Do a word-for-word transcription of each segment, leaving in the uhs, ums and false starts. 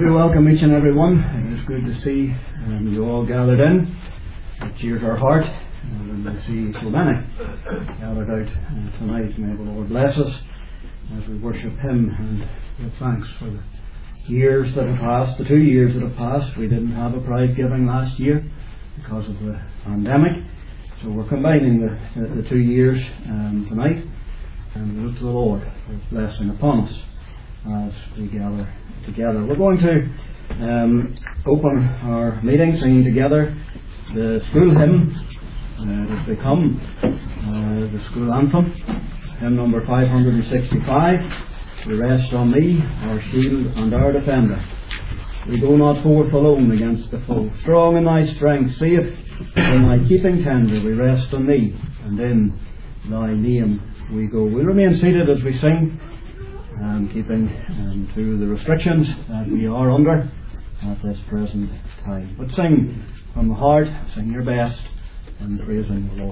do welcome each and every one. It is good to see um, you all gathered in. It cheers our heart and I see so many gathered out uh, tonight. May the Lord bless us as we worship Him and give thanks for the years that have passed, the two years that have passed. We didn't have a prize giving last year because of the pandemic, so we're combining the, the, the two years um, tonight, and we look to the Lord for His blessing upon us as we gather together. We're going to um, open our meeting singing together the school hymn. Uh, it has become uh, the school anthem, hymn number five hundred sixty-five. We rest on Thee, our shield and our defender. We go not forth alone against the foe. Strong in Thy strength, safe in Thy keeping tender. We rest on Thee, and in Thy name we go. We remain seated as we sing, and keeping um, to the restrictions that we are under at this present time. But sing from the heart, sing your best in praising the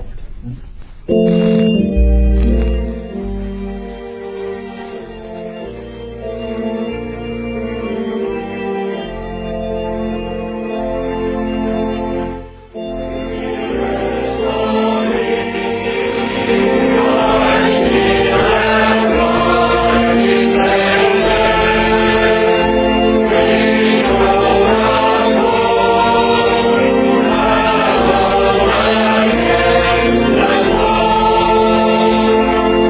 Lord. Thank you.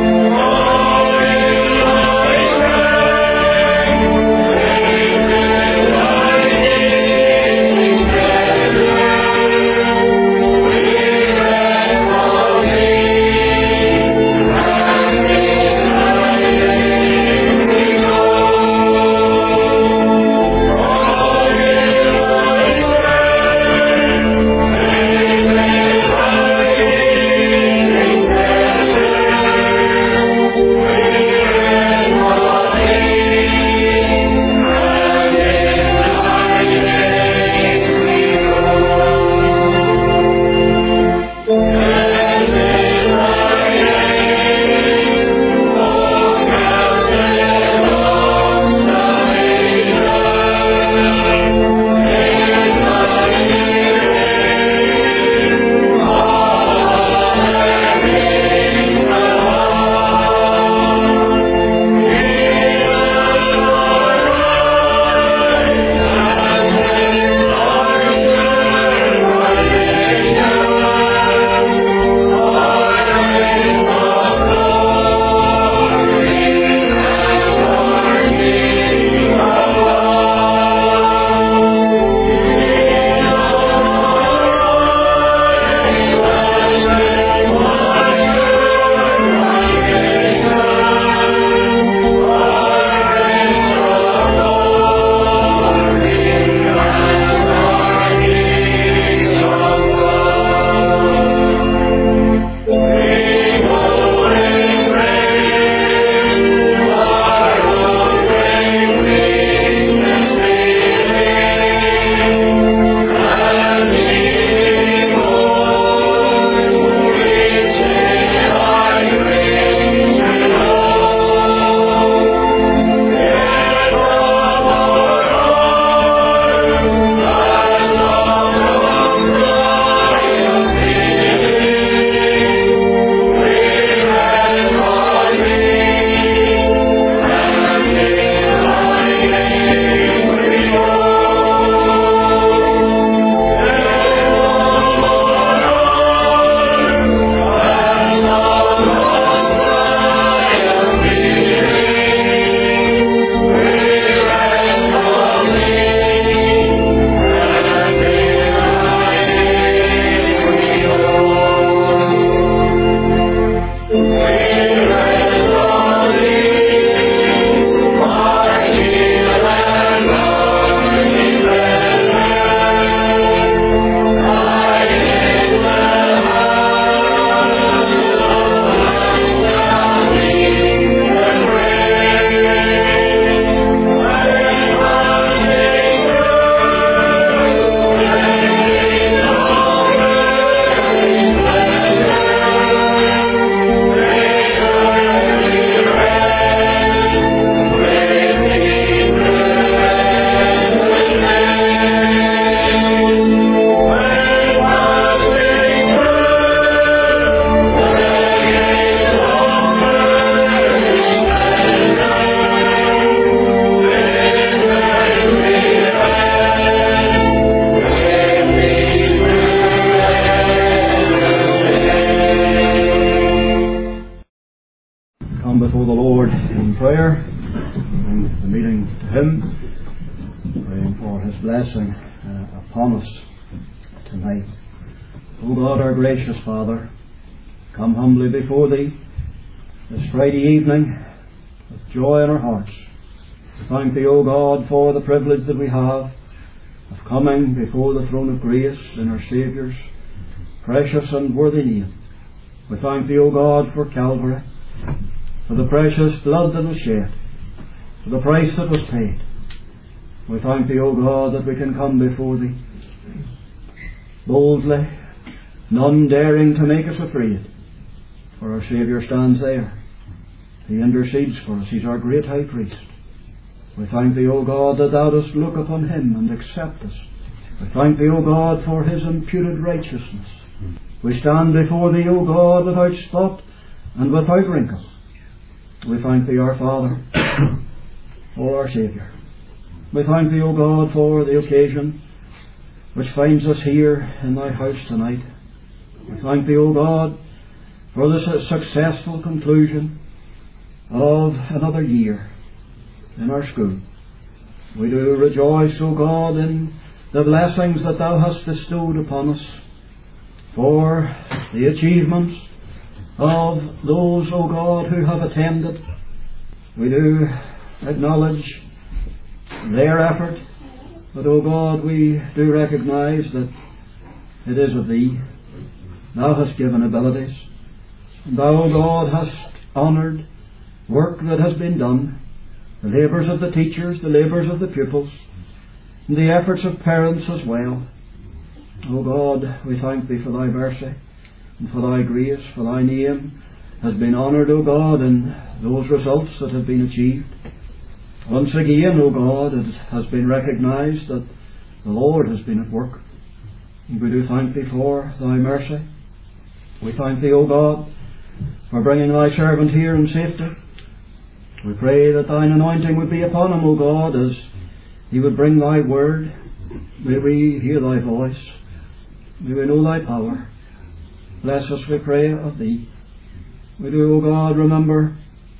for His blessing uh, upon us tonight. O God, our gracious Father, come humbly before Thee this Friday evening with joy in our hearts. We thank Thee, O God, for the privilege that we have of coming before the throne of grace in our Saviour's precious and worthy name. We thank Thee, O God, for Calvary, for the precious blood that was shed, for the price that was paid. We thank Thee, O God, that we can come before Thee boldly, none daring to make us afraid, for our Saviour stands there. He intercedes for us. He's our great high priest. We thank Thee, O God, that Thou dost look upon Him and accept us. We thank Thee, O God, for His imputed righteousness. We stand before Thee, O God, without spot and without wrinkle. We thank Thee, our Father, for our Saviour. We thank Thee, O God, for the occasion which finds us here in Thy house tonight. We thank Thee, O God, for the successful conclusion of another year in our school. We do rejoice, O God, in the blessings that Thou hast bestowed upon us, for the achievements of those, O God, who have attended. We do acknowledge their effort, but, O God, we do recognize that it is of Thee. Thou hast given abilities, and Thou, O God, hast honoured work that has been done, the labours of the teachers, the labours of the pupils, and the efforts of parents as well. O God, we thank Thee for Thy mercy and for Thy grace, for Thy name has been honoured, O God, in those results that have been achieved. Once again, O God, it has been recognised that the Lord has been at work, and we do thank Thee for Thy mercy. We thank Thee, O God, for bringing Thy servant here in safety. We pray that Thine anointing would be upon him, O God, as he would bring Thy word. May we hear Thy voice. May we know Thy power. Bless us, we pray, of Thee. We do, O God, remember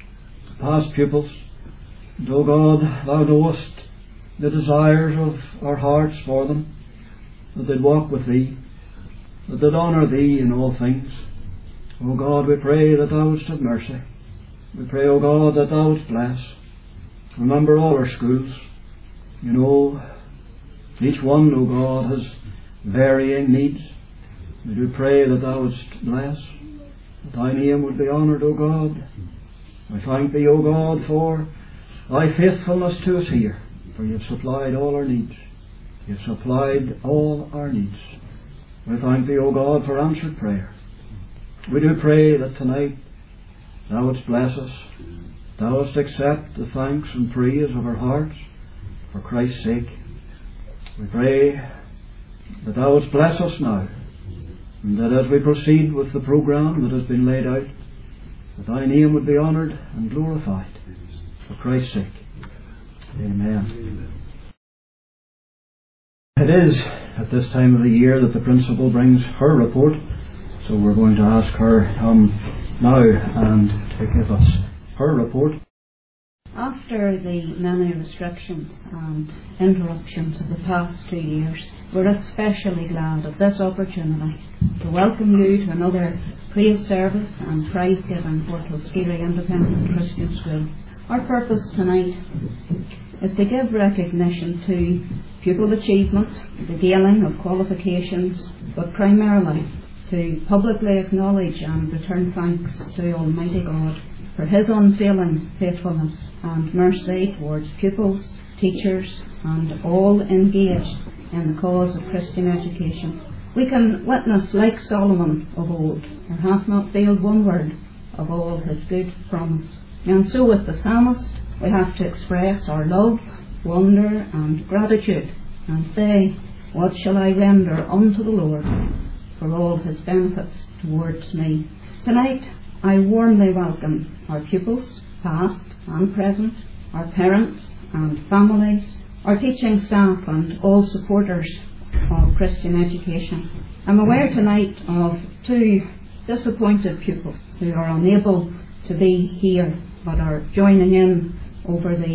past pupils. And, O God, Thou knowest the desires of our hearts for them, that they'd walk with Thee, that they'd honour Thee in all things. O God, we pray that Thou wouldst have mercy. We pray, O God, that Thou wouldst bless. Remember all our schools. You know, each one, O God, has varying needs. We do pray that Thou wouldst bless, that Thy name would be honoured, O God. We thank Thee, O God, for Thy faithfulness to us here, for You've supplied all our needs. You've supplied all our needs. We thank Thee, O God, for answered prayer. We do pray that tonight Thou wouldst bless us. Thou wouldst accept the thanks and praise of our hearts for Christ's sake. We pray that Thou wouldst bless us now, and that as we proceed with the programme that has been laid out, that Thy name would be honoured and glorified for Christ's sake. Amen. It is at this time of the year that the principal brings her report, so we're going to ask her to come now and to give us her report. After the many restrictions and interruptions of the past two years, we're especially glad of this opportunity to welcome you to another praise service and prize giving for Kilskeely Independent Christian School. Our purpose tonight is to give recognition to pupil achievement, the gaining of qualifications, but primarily to publicly acknowledge and return thanks to Almighty God for His unfailing faithfulness and mercy towards pupils, teachers and all engaged in the cause of Christian education. We can witness, like Solomon of old, there hath not failed one word of all his good promise. And so with the psalmist we have to express our love, wonder and gratitude and say, what shall I render unto the Lord for all His benefits towards me? Tonight I warmly welcome our pupils, past and present, our parents and families, our teaching staff and all supporters of Christian education. I'm aware tonight of two disappointed pupils who are unable to be here but are joining in over the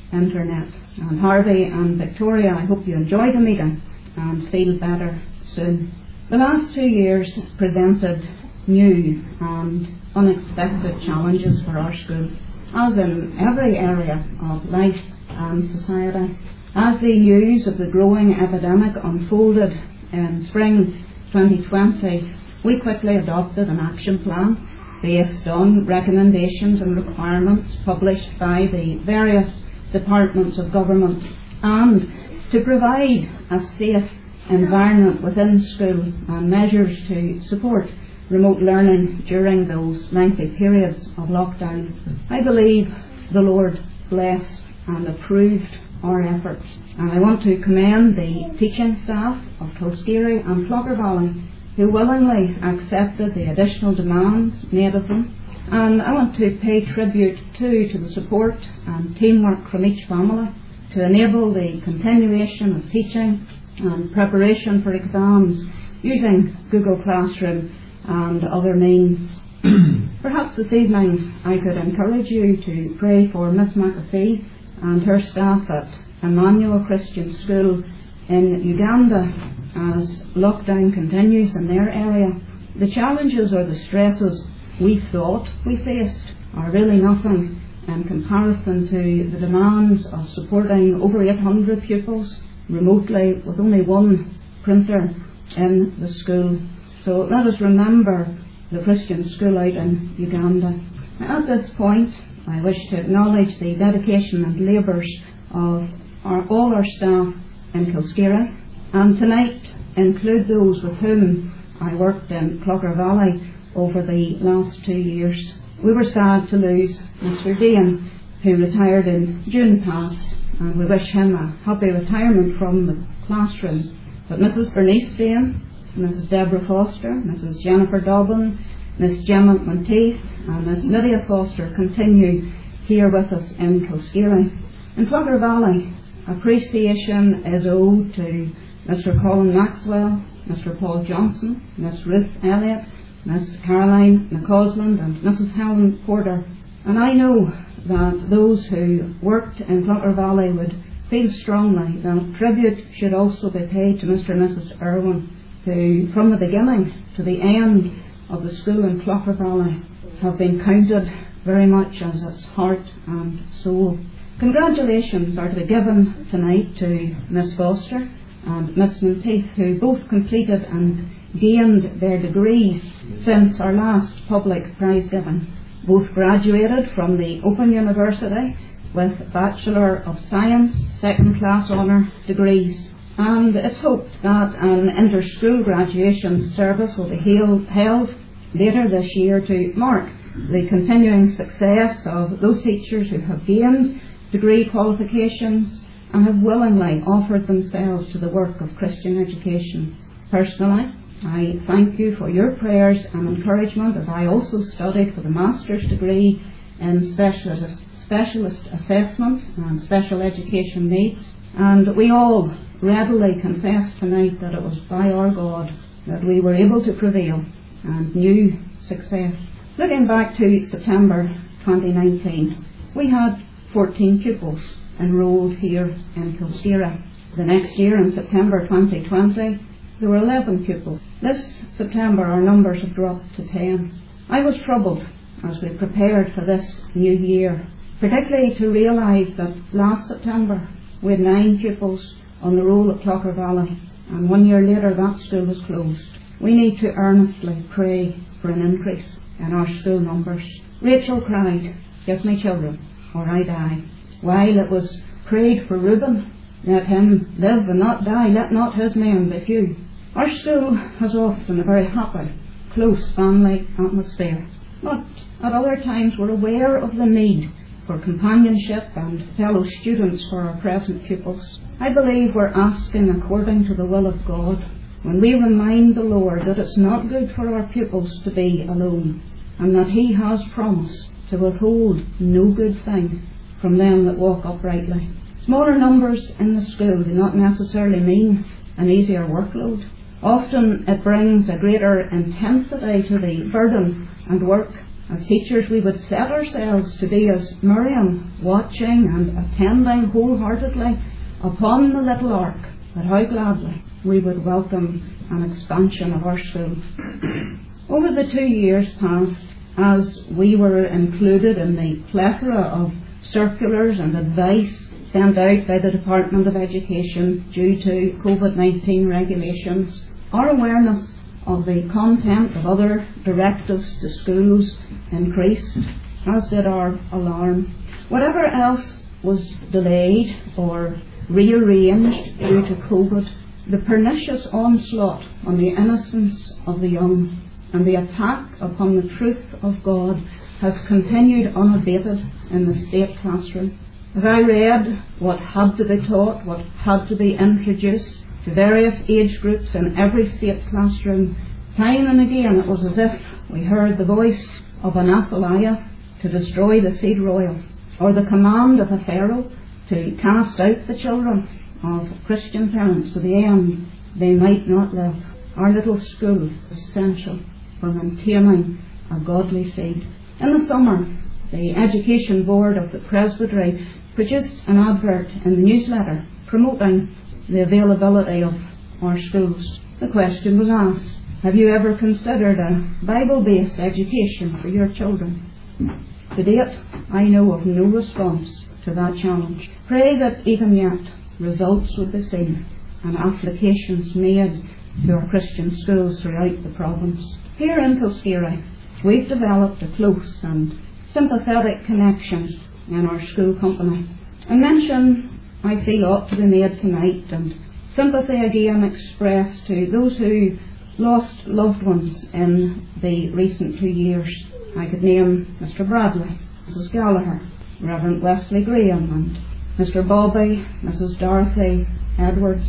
internet. And Harvey and Victoria, I hope you enjoy the meeting and feel better soon. The last two years presented new and unexpected challenges for our school, as in every area of life and society. As the news of the growing epidemic unfolded in spring twenty twenty, we quickly adopted an action plan based on recommendations and requirements published by the various departments of government, and to provide a safe environment within school and measures to support remote learning during those lengthy periods of lockdown. I believe the Lord blessed and approved our efforts, and I want to commend the teaching staff of Kilskeary and Clogher Valley who willingly accepted the additional demands made of them, and I want to pay tribute too to the support and teamwork from each family to enable the continuation of teaching and preparation for exams using Google Classroom and other means. Perhaps this evening I could encourage you to pray for Miss McAfee and her staff at Emmanuel Christian School in Uganda as lockdown continues in their area. The challenges or the stresses we thought we faced are really nothing in comparison to the demands of supporting over eight hundred pupils remotely with only one printer in the school. So let us remember the Christian school out in Uganda. At this point, I wish to acknowledge the dedication and labours of our, all our staff in Kilskeary, and tonight include those with whom I worked in Clogher Valley over the last two years. We were sad to lose Mister Dean, who retired in June past, and we wish him a happy retirement from the classroom. But Missus Bernice Dean, Missus Deborah Foster, Missus Jennifer Dobbin, Miss Gemma Monteith and Miss Lydia Foster continue here with us in Kilskeary. In Clogher Valley, appreciation is owed to Mister Colin Maxwell, Mister Paul Johnson, Miss Ruth Elliott, Miss Caroline McCausland and Missus Helen Porter. And I know that those who worked in Clogher Valley would feel strongly that tribute should also be paid to Mister and Missus Irwin, who from the beginning to the end of the school in Clogher Valley have been counted very much as its heart and soul. Congratulations are to be given tonight to Miss Foster and Miss Monteith, who both completed and gained their degrees since our last public prize giving. Both graduated from the Open University with Bachelor of Science second class honour degrees, and it's hoped that an inter-school graduation service will be held later this year to mark the continuing success of those teachers who have gained degree qualifications and have willingly offered themselves to the work of Christian education. Personally, I thank you for your prayers and encouragement as I also studied for the master's degree in specialist, specialist assessment and special education needs, and we all readily confess tonight that it was by our God that we were able to prevail and new success. Looking back to September twenty nineteen, we had fourteen pupils enrolled here in Kilskeary. The next year, in September twenty twenty, there were eleven pupils. This September our numbers have dropped to ten. I was troubled as we prepared for this new year, particularly to realise that last September we had nine pupils on the roll at Clogher Valley, and one year later that school was closed. We need to earnestly pray for an increase in our school numbers. Rachel cried, "Give me children, or I die." While it was prayed for Reuben, "Let him live and not die, let not his men be few." Our school has often a very happy, close family atmosphere, but at other times we're aware of the need for companionship and fellow students for our present pupils. I believe we're asking according to the will of God when we remind the Lord that it's not good for our pupils to be alone, and that He has promised to withhold no good thing from them that walk uprightly. Smaller numbers in the school do not necessarily mean an easier workload. Often it brings a greater intensity to the burden and work As teachers, we would set ourselves to be as Miriam, watching and attending wholeheartedly upon the little ark, but how gladly we would welcome an expansion of our school. Over the two years past, as we were included in the plethora of circulars and advice sent out by the Department of Education due to COVID nineteen regulations, our awareness of the content of other directives to schools increased, as did our alarm. Whatever else was delayed or rearranged due to COVID, the pernicious onslaught on the innocence of the young and the attack upon the truth of God has continued unabated in the state classroom. As I read what had to be taught, what had to be introduced to various age groups in every state classroom, time and again it was as if we heard the voice of an Athaliah to destroy the seed royal, or the command of a Pharaoh to cast out the children of Christian parents to the end they might not live. Our little school is essential for maintaining a godly faith. In the summer, the Education Board of the Presbytery produced an advert in the newsletter promoting the availability of our schools. The question was asked, have you ever considered a Bible-based education for your children? To date, I know of no response to that challenge. Pray that even yet results would be seen and applications made to our Christian schools throughout the province. Here in Kilscary, we've developed a close and sympathetic connection in our school company. A mention I feel ought to be made tonight, and sympathy again expressed to those who lost loved ones in the recent two years. I could name Mister Bradley, Missus Gallagher, Reverend Wesley Graham, and Mister Bobby, Missus Dorothy Edwards.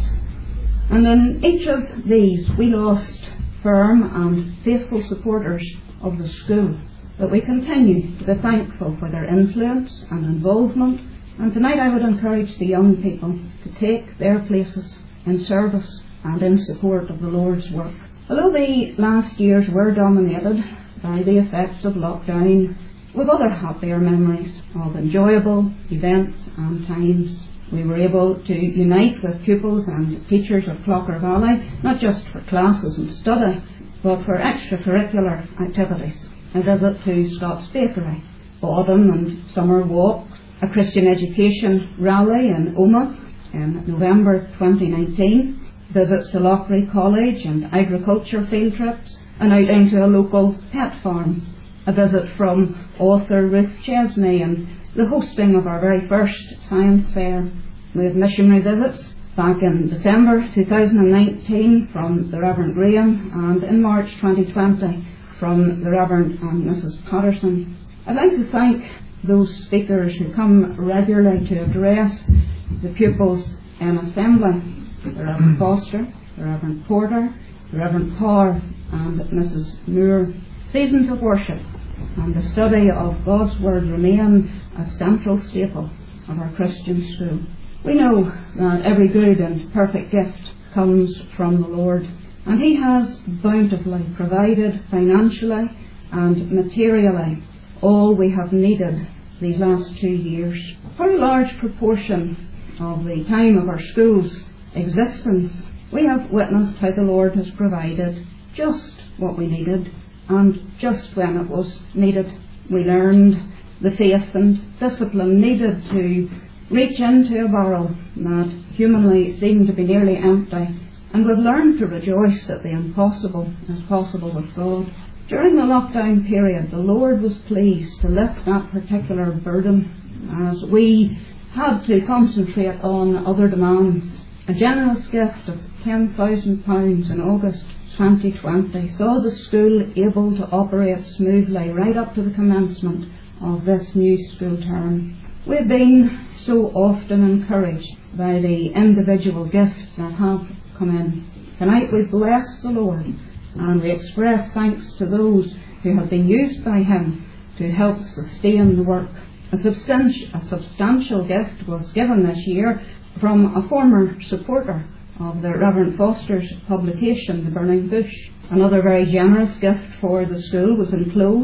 And in each of these we lost firm and faithful supporters of the school, but we continue to be thankful for their influence and involvement. And tonight I would encourage the young people to take their places in service and in support of the Lord's work. Although the last years were dominated by the effects of lockdown, with other happier memories of enjoyable events and times. We were able to unite with pupils and teachers of Clocker Valley, not just for classes and study, but for extracurricular activities. A visit to Scott's Bakery, autumn and summer walks, a Christian education rally in Omagh in November twenty nineteen, visits to Loughrea College and agriculture field trips, an outing to a local pet farm, a visit from author Ruth Chesney, and the hosting of our very first science fair. We had missionary visits back in December two thousand nineteen from the Reverend Graham, and in March twenty twenty from the Reverend and Missus Patterson. I'd like to thank those speakers who come regularly to address the pupils in assembly: the Reverend Foster, the Reverend Porter, the Reverend Parr, and Missus Moore. Seasons of worship and the study of God's Word remain a central staple of our Christian school. We know that every good and perfect gift comes from the Lord, and He has bountifully provided financially and materially all we have needed these last two years. For a large proportion of the time of our school's existence, we have witnessed how the Lord has provided just what we needed, and just when it was needed. We learned the faith and discipline needed to reach into a barrel that humanly seemed to be nearly empty, and we've learned to rejoice that the impossible is possible with God. During the lockdown period, the Lord was pleased to lift that particular burden as we had to concentrate on other demands. A generous gift of ten thousand pounds in August twenty twenty saw the school able to operate smoothly right up to the commencement of this new school term. We've been so often encouraged by the individual gifts that have come in. Tonight we bless the Lord and we express thanks to those who have been used by Him to help sustain the work. A substantial, a substantial gift was given this year from a former supporter of the Reverend Foster's publication, The Burning Bush. Another very generous gift for the school was enclosed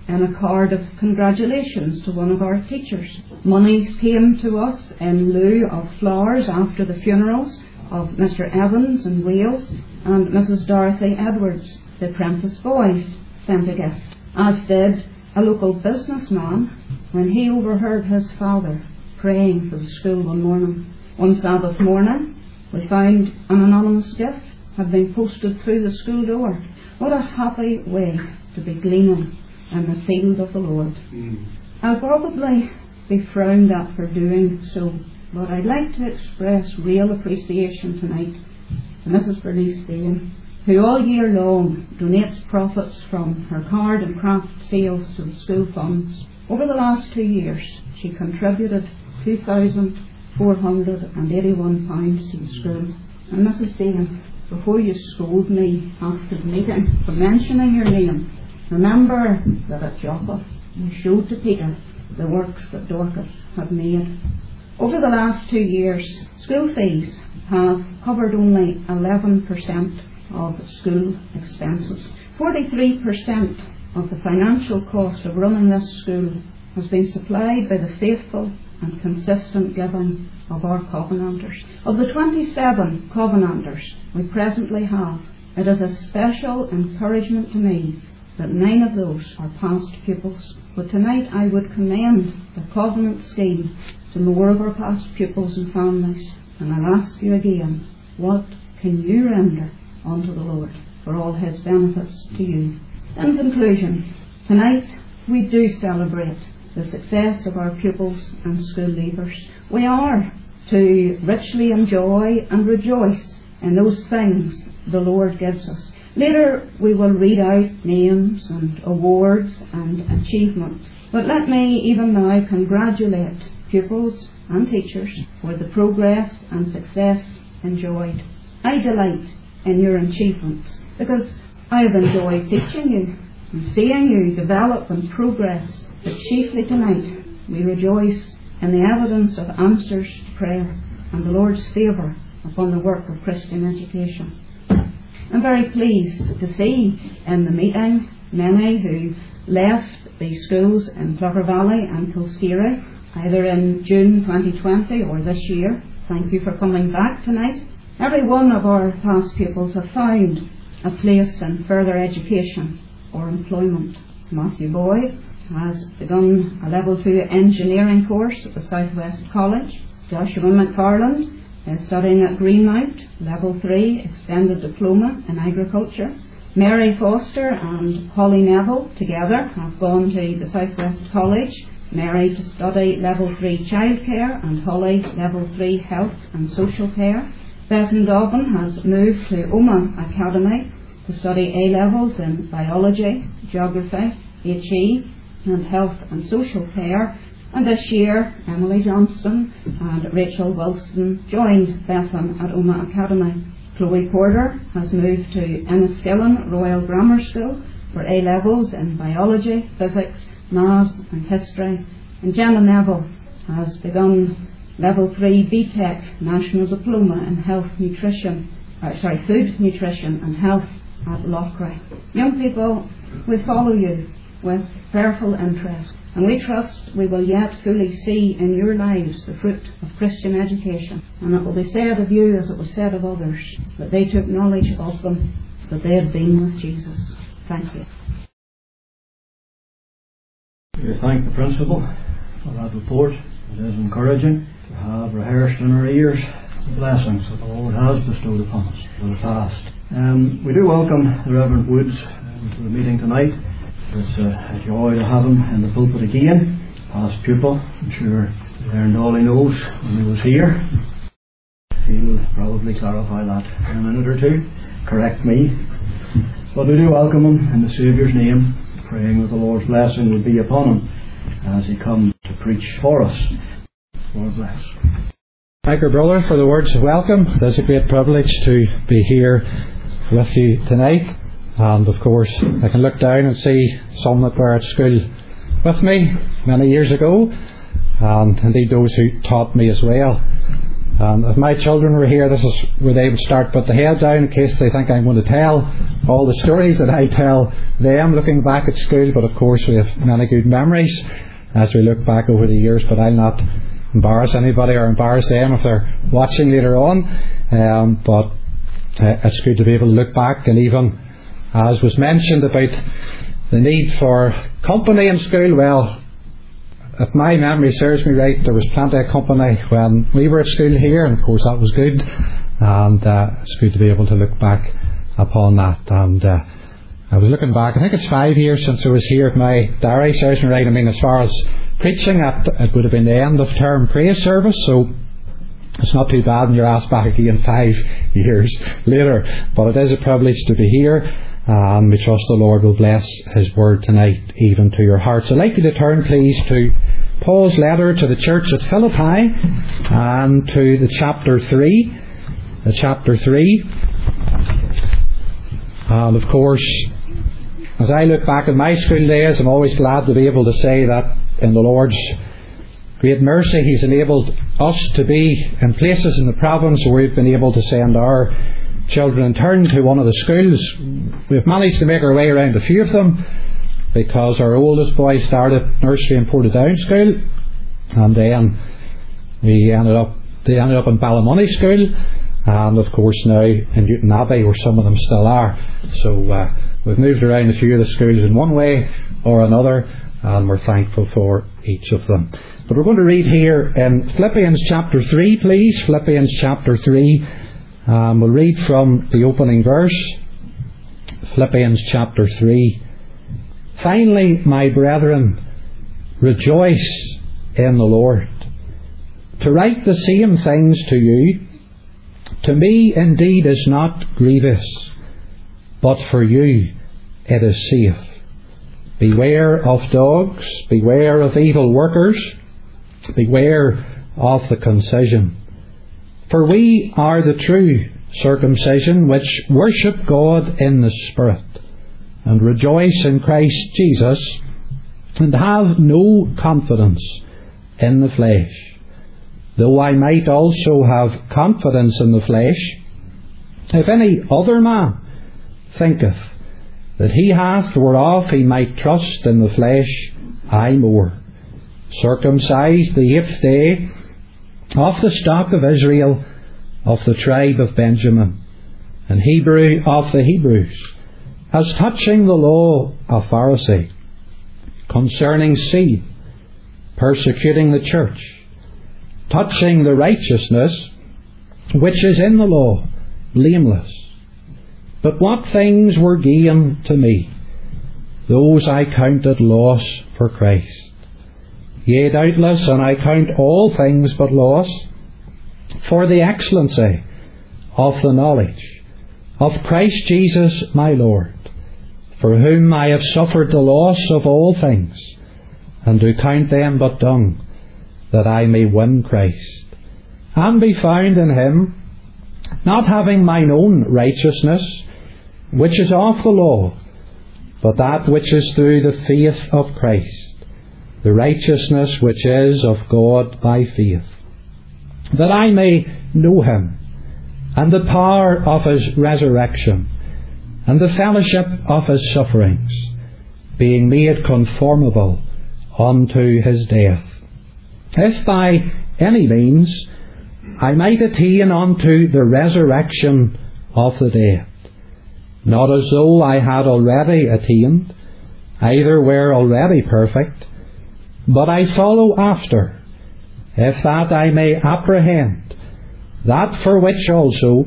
in a card of congratulations to one of our teachers. Monies came to us in lieu of flowers after the funerals of Mister Evans in Wales and Missus Dorothy Edwards. The Prentice boys sent a gift, as did a local businessman when he overheard his father praying for the school one morning. One Sabbath morning, we found an anonymous gift had been posted through the school door. What a happy way to be gleaning in the field of the Lord. Mm. I'll probably be frowned at for doing so, but I'd like to express real appreciation tonight to Missus Bernice Dean, who all year long donates profits from her card and craft sales to the school funds. Over the last two years, she contributed two thousand four hundred eighty-one pounds to the school. And Missus Dean, before you scold me after the meeting for mentioning your name, remember that at Joppa you showed to Peter the works that Dorcas had made. Over the last two years, school fees have covered only eleven percent of school expenses. forty-three percent of the financial cost of running this school has been supplied by the faithful and consistent giving of our Covenanters. Of the twenty-seven Covenanters we presently have, it is a special encouragement to me that nine of those are past pupils. But tonight I would commend the Covenant scheme to more of our past pupils and families. And I'll ask you again, what can you render unto the Lord for all His benefits to you? In conclusion, tonight we do celebrate the success of our pupils and school leavers. We are to richly enjoy and rejoice in those things the Lord gives us. Later we will read out names and awards and achievements. But let me even now congratulate pupils and teachers for the progress and success enjoyed. I delight in your achievements because I have enjoyed teaching you and seeing you develop and progress. But chiefly tonight we rejoice in the evidence of answers to prayer and the Lord's favour upon the work of Christian education. I'm very pleased to see in the meeting many who left the schools in Clougher Valley and Kilskeary either in June twenty twenty or this year. Thank you for coming back tonight. Every one of our past pupils have found a place in further education or employment. Matthew Boyd has begun a level two engineering course at the South West College. Joshua McFarland is studying at Greenmount, level three extended diploma in agriculture. Mary Foster and Holly Neville together have gone to the South West College, Mary to study level three childcare and Holly level three health and social care. Bethan Dobbin has moved to Omagh Academy to study A-levels in biology, geography, H E and health and social care. And this year, Emily Johnston and Rachel Wilson joined Bethan at Omagh Academy. Chloe Porter has moved to Enniskillen Royal Grammar School for A-levels in biology, physics, maths and history. And Jenna Neville has begun level three B Tech National Diploma in Health Nutrition, or sorry, Food Nutrition and Health at Loughrea. Young people, we follow you with prayerful interest, and we trust we will yet fully see in your lives the fruit of Christian education. And it will be said of you as it was said of others, that they took knowledge of them, that they had been with Jesus. Thank you. We thank the Principal for that report. It is encouraging to have rehearsed in our ears the blessings that the Lord has bestowed upon us for the fast. Um, we do welcome the Reverend Woods um, to the meeting tonight. It's a, a joy to have him in the pulpit again. Past pupil, I'm sure he learned all he knows when he was here. He'll probably clarify that in a minute or two, correct me. But we do welcome him in the Saviour's name, praying that the Lord's blessing would be upon him as he comes to preach for us. Lord bless. Thank you, brother, for the words of welcome. It is a great privilege to be here with you tonight. And of course, I can look down and see some that were at school with me many years ago, and indeed those who taught me as well. And if my children were here, this is where they would start put the head down in case they think I'm going to tell all the stories that I tell them looking back at school. But of course we have many good memories as we look back over the years, but I'll not embarrass anybody or embarrass them if they're watching later on. Um, but uh, it's good to be able to look back, and even as was mentioned about the need for company in school, well, if my memory serves me right, there was plenty of company when we were at school here, and of course that was good, and uh, it's good to be able to look back upon that. And uh, I was looking back, I think it's five years since I was here at my diary, serves me right. I mean, as far as preaching, at, it would have been the end of term praise service, so it's not too bad when you're asked back again five years later. But it is a privilege to be here, and we trust the Lord will bless His Word tonight even to your hearts. I'd like you to turn please to Paul's letter to the church at Philippi, and to the chapter three. The chapter three. And of course, as I look back at my school days, I'm always glad to be able to say that in the Lord's great mercy He's enabled us to be in places in the province where we've been able to send our children in turn to one of the schools. We've managed to make our way around a few of them, because our oldest boy started nursery in Portadown School, and then we ended up they ended up in Ballymoney School, and of course now in Newton Abbey, where some of them still are. So uh, we've moved around a few of the schools in one way or another, and we're thankful for each of them. But we're going to read here in Philippians chapter three, please. Philippians chapter three. Um, we'll read from the opening verse. Philippians chapter three. Finally, my brethren, rejoice in the Lord. To write the same things to you, to me indeed is not grievous, but for you it is safe. Beware of dogs, beware of evil workers, beware of the concision. For we are the true circumcision, which worship God in the Spirit, and rejoice in Christ Jesus, and have no confidence in the flesh, though I might also have confidence in the flesh. If any other man thinketh that he hath whereof he might trust in the flesh, I more, circumcised the eighth day, of the stock of Israel, of the tribe of Benjamin, and Hebrew of the Hebrews, as touching the law of Pharisee, concerning seed, persecuting the church, touching the righteousness which is in the law, blameless. But what things were gain to me, those I counted loss for Christ. Yea, doubtless, and I count all things but loss, for the excellency of the knowledge of Christ Jesus my Lord, for whom I have suffered the loss of all things, and do count them but dung, that I may win Christ, and be found in Him, not having mine own righteousness, which is of the law, but that which is through the faith of Christ, the righteousness which is of God by faith, that I may know Him, and the power of His resurrection, and the fellowship of His sufferings, being made conformable unto His death, if by any means I might attain unto the resurrection of the dead. Not as though I had already attained, either were already perfect, but I follow after, if that I may apprehend that for which also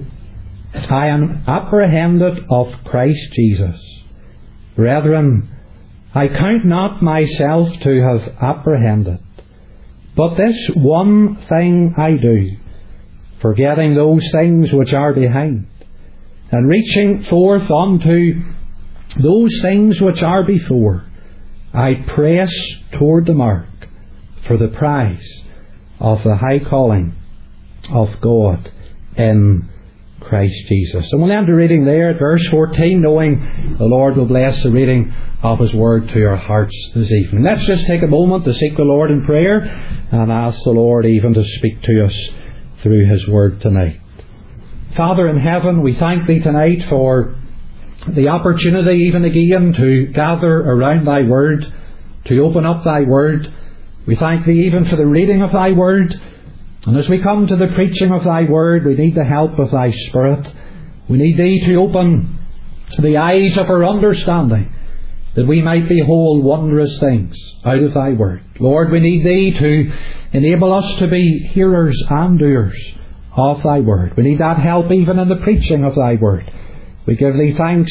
I am apprehended of Christ Jesus. Brethren, I count not myself to have apprehended, but this one thing I do, forgetting those things which are behind, and reaching forth unto those things which are before, I press toward the mark for the prize of the high calling of God in Christ Jesus. And we'll end the reading there at verse fourteen, knowing the Lord will bless the reading of His Word to your hearts this evening. Let's just take a moment to seek the Lord in prayer and ask the Lord even to speak to us through His Word tonight. Father in heaven, we thank Thee tonight for the opportunity even again to gather around Thy Word, to open up Thy Word. We thank Thee even for the reading of Thy Word. And as we come to the preaching of Thy Word, we need the help of Thy Spirit. We need Thee to open the eyes of our understanding, that we might behold wondrous things out of Thy Word. Lord, we need Thee to enable us to be hearers and doers of Thy Word. We need that help even in the preaching of Thy Word. We give Thee thanks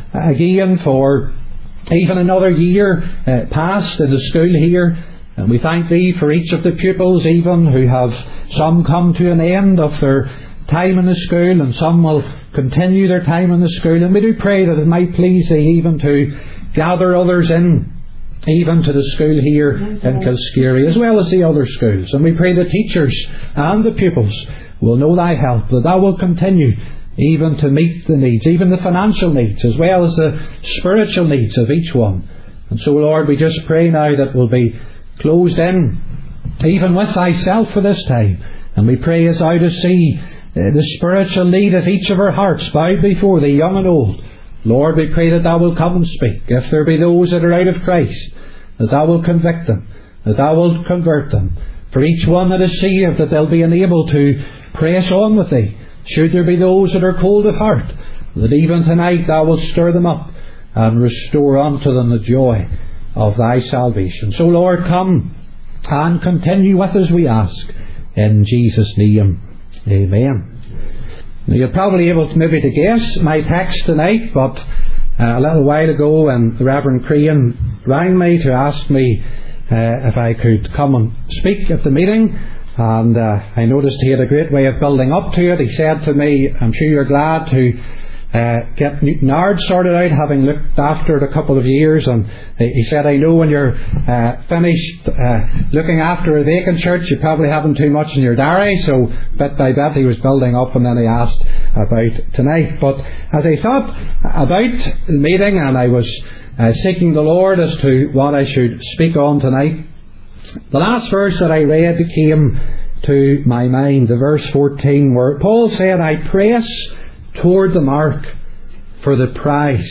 again for even another year uh, passed in the school here. And we thank Thee for each of the pupils even who have some come to an end of their time in the school, and some will continue their time in the school. And we do pray that it might please Thee even to gather others in, even to the school here in Kilskerry, as well as the other schools. And we pray the teachers and the pupils will know Thy help, that Thou will continue even to meet the needs, even the financial needs, as well as the spiritual needs of each one. And so, Lord, we just pray now that we'll be closed in, even with Thyself for this time. And we pray as Thou to see uh, the spiritual need of each of our hearts bowed before Thee, young and old. Lord, we pray that Thou will come and speak. If there be those that are out of Christ, that Thou will convict them, that Thou will convert them. For each one that is saved, that they'll be enabled to press on with Thee. Should there be those that are cold of heart, that even tonight Thou wilt stir them up and restore unto them the joy of Thy salvation. So, Lord, come and continue with us, we ask, in Jesus' name. Amen. Now, you're probably able to maybe to guess my text tonight, but uh, a little while ago when the Reverend Crean rang me to ask me uh, if I could come and speak at the meeting, and uh, I noticed he had a great way of building up to it. He said to me, I'm sure you're glad to uh, get Newtonard sorted out, having looked after it a couple of years. And he said, I know when you're uh, finished uh, looking after a vacant church, you probably haven't too much in your diary. So bit by bit he was building up, and then he asked about tonight. But as I thought about the meeting, and I was uh, seeking the Lord as to what I should speak on tonight, the last verse that I read came to my mind, the verse fourteen, where Paul said, I press toward the mark for the prize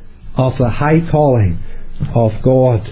of the high calling of God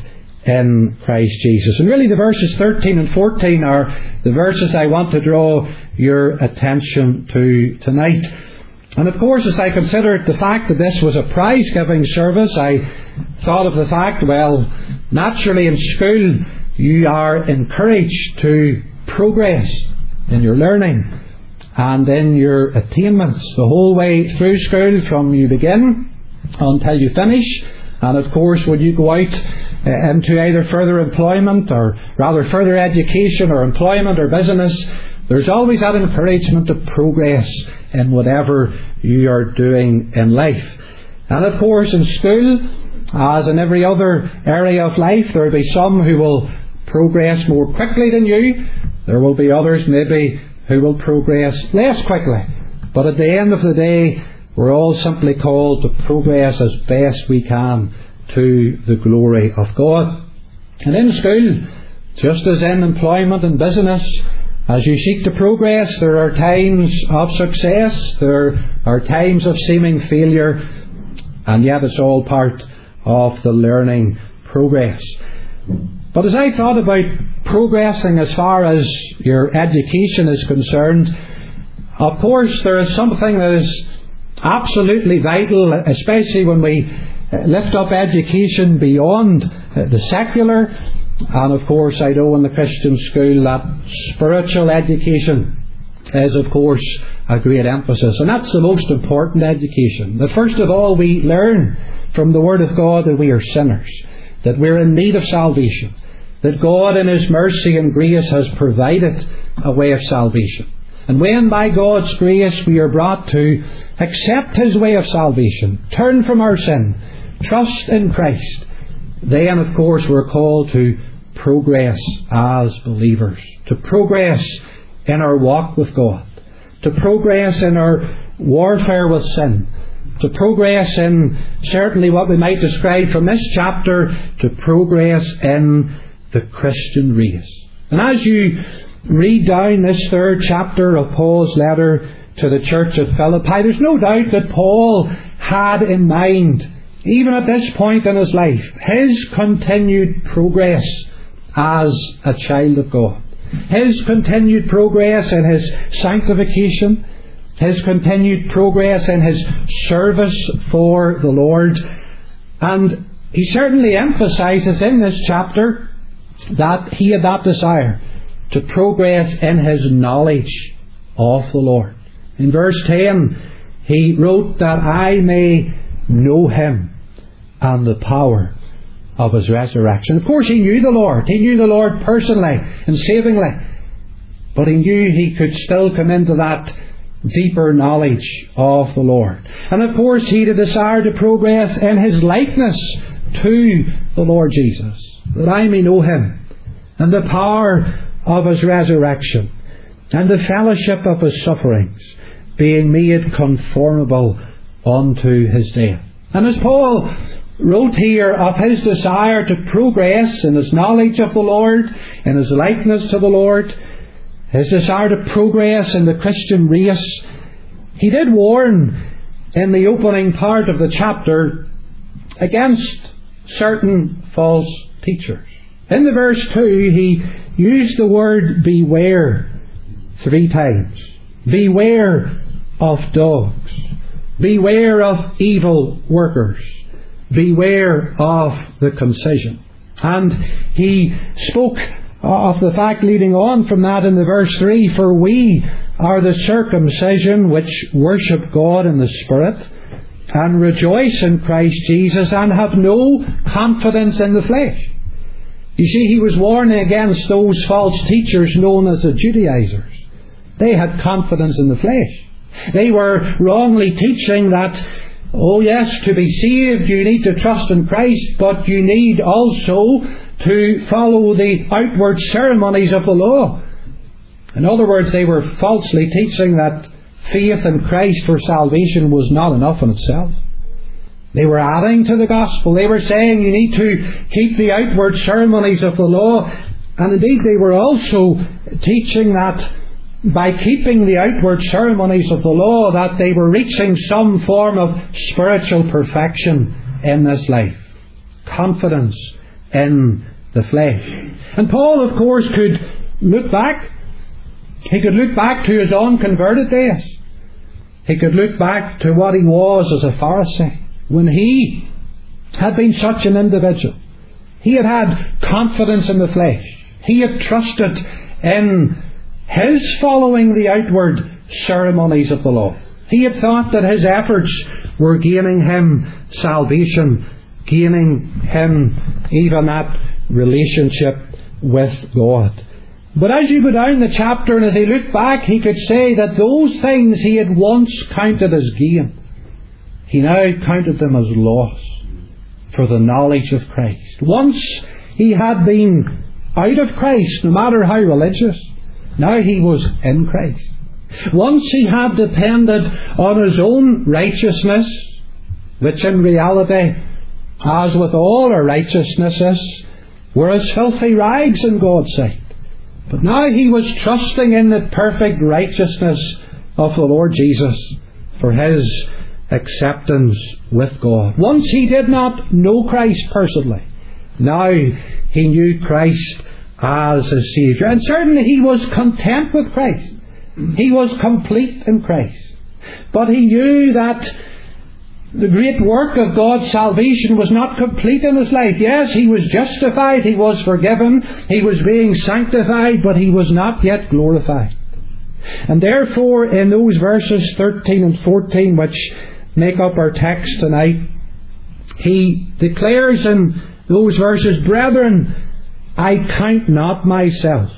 in Christ Jesus. And really the verses thirteen and fourteen are the verses I want to draw your attention to tonight. And of course, as I considered the fact that this was a prize-giving service, I thought of the fact, well, naturally in school you are encouraged to progress in your learning and in your attainments the whole way through school, from you begin until you finish. And of course, when you go out uh, into either further employment, or rather further education or employment or business, there's always that encouragement to progress in whatever you are doing in life. And of course, in school, as in every other area of life, there will be some who will progress more quickly than you. There will be others maybe who will progress less quickly. But at the end of the day, we're all simply called to progress as best we can to the glory of God. And in school, just as in employment and business, as you seek to progress, there are times of success, there are times of seeming failure, and yet it's all part of the learning progress. But as I thought about progressing as far as your education is concerned, of course there is something that is absolutely vital, especially when we lift up education beyond the secular. And of course I know in the Christian school that spiritual education is of course a great emphasis, and that's the most important education. That first of all we learn from the Word of God that we are sinners, that we're in need of salvation, that God in His mercy and grace has provided a way of salvation. And when by God's grace we are brought to accept His way of salvation, turn from our sin, trust in Christ, then of course we're called to progress as believers, to progress in our walk with God, to progress in our warfare with sin, to progress in certainly what we might describe from this chapter, to progress in the Christian race. And as you read down this third chapter of Paul's letter to the church at Philippi, there's no doubt that Paul had in mind, even at this point in his life, his continued progress as a child of God. His continued progress in his sanctification, his continued progress in his service for the Lord. And he certainly emphasises in this chapter that he had that desire to progress in his knowledge of the Lord. In verse ten, he wrote that I may know Him and the power of His resurrection. Of course, he knew the Lord. He knew the Lord personally and savingly. But he knew he could still come into that deeper knowledge of the Lord. And of course, he had a desire to progress in his likeness to the Lord Jesus, that I may know Him and the power of His resurrection and the fellowship of His sufferings, being made conformable unto His death. And as Paul wrote here of his desire to progress in his knowledge of the Lord, in his likeness to the Lord, his desire to progress in the Christian race, he did warn in the opening part of the chapter against certain false teachers. In the verse two, he used the word beware three times. Beware of dogs. Beware of evil workers. Beware of the concision. And he spoke of the fact leading on from that in the verse three, for we are the circumcision which worship God in the Spirit and rejoice in Christ Jesus and have no confidence in the flesh. You see, he was warning against those false teachers known as the Judaizers. They had confidence in the flesh. They were wrongly teaching that, oh yes, to be saved you need to trust in Christ, but you need also to follow the outward ceremonies of the law. In other words, they were falsely teaching that faith in Christ for salvation was not enough in itself. They were adding to the gospel. They were saying you need to keep the outward ceremonies of the law. And indeed they were also teaching that by keeping the outward ceremonies of the law, that they were reaching some form of spiritual perfection in this life. Confidence in the flesh. And Paul, of course, could look back. He could look back to his unconverted days. He could look back to what he was as a Pharisee, when he had been such an individual. He had had confidence in the flesh. He had trusted in his following the outward ceremonies of the law. He had thought that his efforts were gaining him salvation, gaining him even that relationship with God. But as you go down the chapter and as he looked back, he could say that those things he had once counted as gain, he now counted them as loss for the knowledge of Christ. Once he had been out of Christ, no matter how religious. Now he was in Christ. Once he had depended on his own righteousness, which in reality, as with all our righteousnesses, were as filthy rags in God's sight. But now he was trusting in the perfect righteousness of the Lord Jesus for his acceptance with God. Once he did not know Christ personally. Now he knew Christ as his Saviour. And certainly he was content with Christ. He was complete in Christ. But he knew that the great work of God's salvation was not complete in his life. Yes, he was justified, he was forgiven, he was being sanctified, but he was not yet glorified. And therefore, in those verses thirteen and fourteen, which make up our text tonight, he declares in those verses, brethren, I count not myself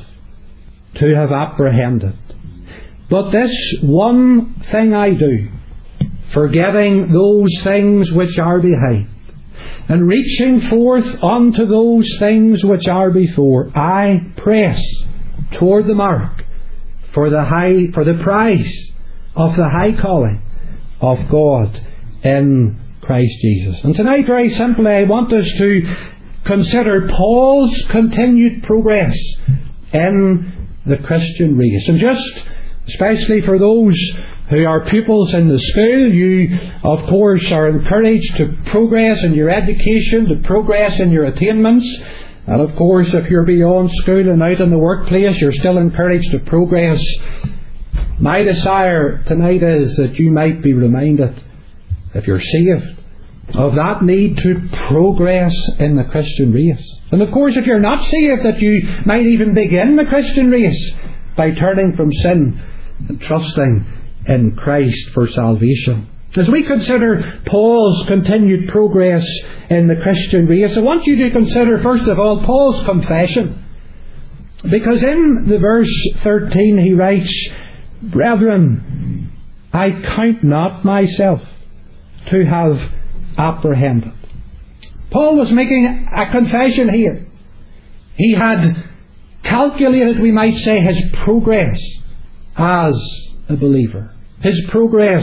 to have apprehended, but this one thing I do, forgetting those things which are behind, and reaching forth unto those things which are before, I press toward the mark for the high, for the prize of the high calling of God in Christ Jesus. And tonight, very simply, I want us to consider Paul's continued progress in the Christian race. And just especially for those who are pupils in the school, you of course are encouraged to progress in your education, to progress in your attainments. And of course, if you're beyond school and out in the workplace, you're still encouraged to progress. My desire tonight is that you might be reminded, if you're saved, of that need to progress in the Christian race. And of course, if you're not saved, that you might even begin the Christian race by turning from sin and trusting in Christ for salvation. As we consider Paul's continued progress in the Christian race, I want you to consider, first of all, Paul's confession. Because in the verse thirteen he writes, "Brethren, I count not myself to have apprehended." Paul was making a confession here. He had calculated, we might say, his progress as a believer. His progress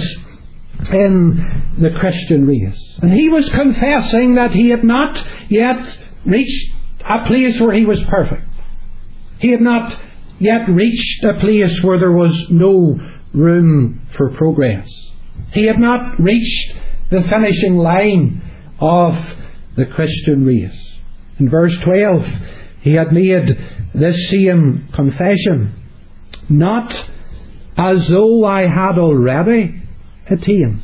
in the Christian race. And he was confessing that he had not yet reached a place where he was perfect. He had not yet reached a place where there was no room for progress. He had not reached the finishing line of the Christian race. In verse twelve, he had made this same confession, "Not as though I had already attained,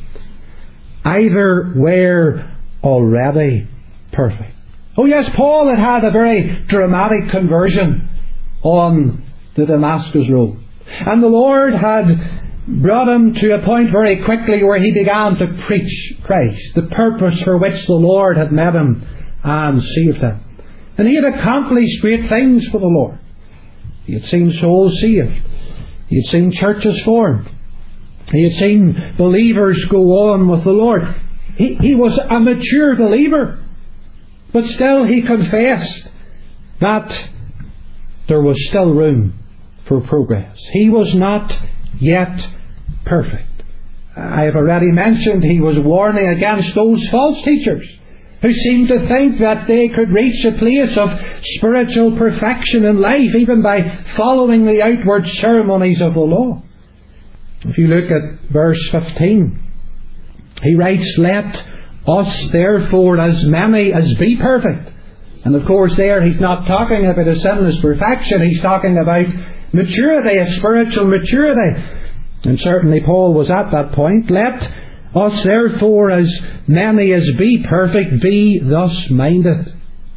either were already perfect." Oh yes, Paul had had a very dramatic conversion on the Damascus road. And the Lord had brought him to a point very quickly where he began to preach Christ, the purpose for which the Lord had met him and saved him. And he had accomplished great things for the Lord. He had seen souls saved. He had seen churches formed. He had seen believers go on with the Lord. He, he was a mature believer. But still he confessed that there was still room for progress. He was not yet perfect. I have already mentioned he was warning against those false teachers who seemed to think that they could reach a place of spiritual perfection in life even by following the outward ceremonies of the law. If you look at verse fifteen, he writes, "Let us therefore as many as be perfect." And of course there he's not talking about a sinless perfection, he's talking about maturity, a spiritual maturity. And certainly Paul was at that point. "Let us therefore as many as be perfect be thus minded.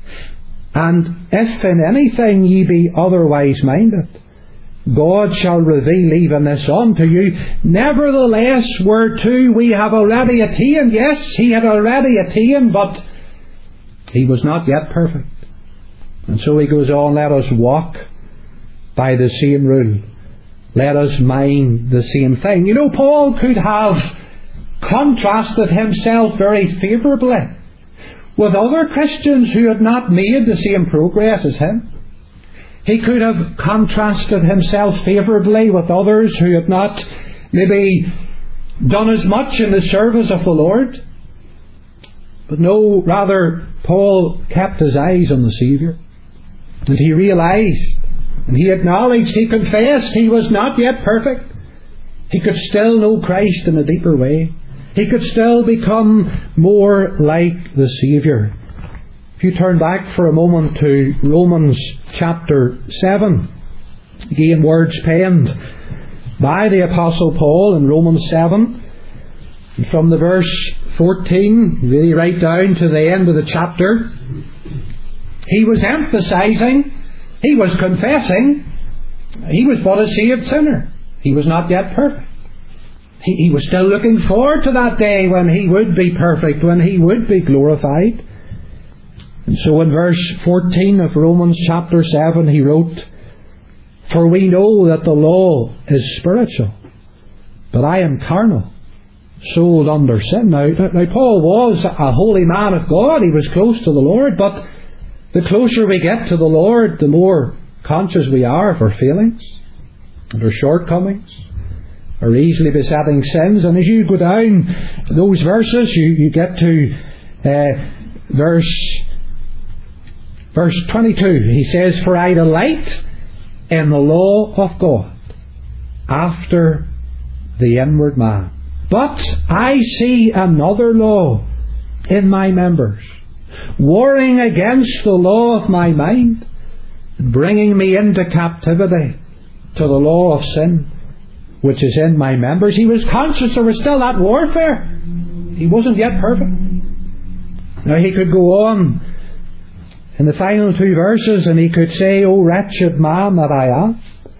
And if in anything ye be otherwise minded, God shall reveal even this unto you. Nevertheless, whereto we have already attained." Yes, he had already attained, but he was not yet perfect. And so he goes on, "Let us walk by the same rule. Let us mind the same thing." You know, Paul could have contrasted himself very favourably with other Christians who had not made the same progress as him. He could have contrasted himself favourably with others who had not maybe done as much in the service of the Lord. But no, rather, Paul kept his eyes on the Saviour. And he realised, and he acknowledged, he confessed he was not yet perfect. He could still know Christ in a deeper way. He could still become more like the Saviour. If you turn back for a moment to Romans chapter seven, again words penned by the Apostle Paul in Romans seven, and from the verse fourteen, really right down to the end of the chapter, he was emphasising, he was confessing, he was but a saved sinner. He was not yet perfect. He, he was still looking forward to that day when he would be perfect, when he would be glorified. And so in verse fourteen of Romans chapter seven he wrote, "For we know that the law is spiritual, but I am carnal, sold under sin." Now, now Paul was a holy man of God. He was close to the Lord, but the closer we get to the Lord, the more conscious we are of our failings and our shortcomings, our easily besetting sins. And as you go down those verses, you, you get to uh, verse Verse twenty-two, he says, "For I delight in the law of God after the inward man. But I see another law in my members, warring against the law of my mind, bringing me into captivity to the law of sin, which is in my members. He was conscious there was still that warfare. He wasn't yet perfect. Now he could go on in the final two verses and he could say, O wretched man that I am,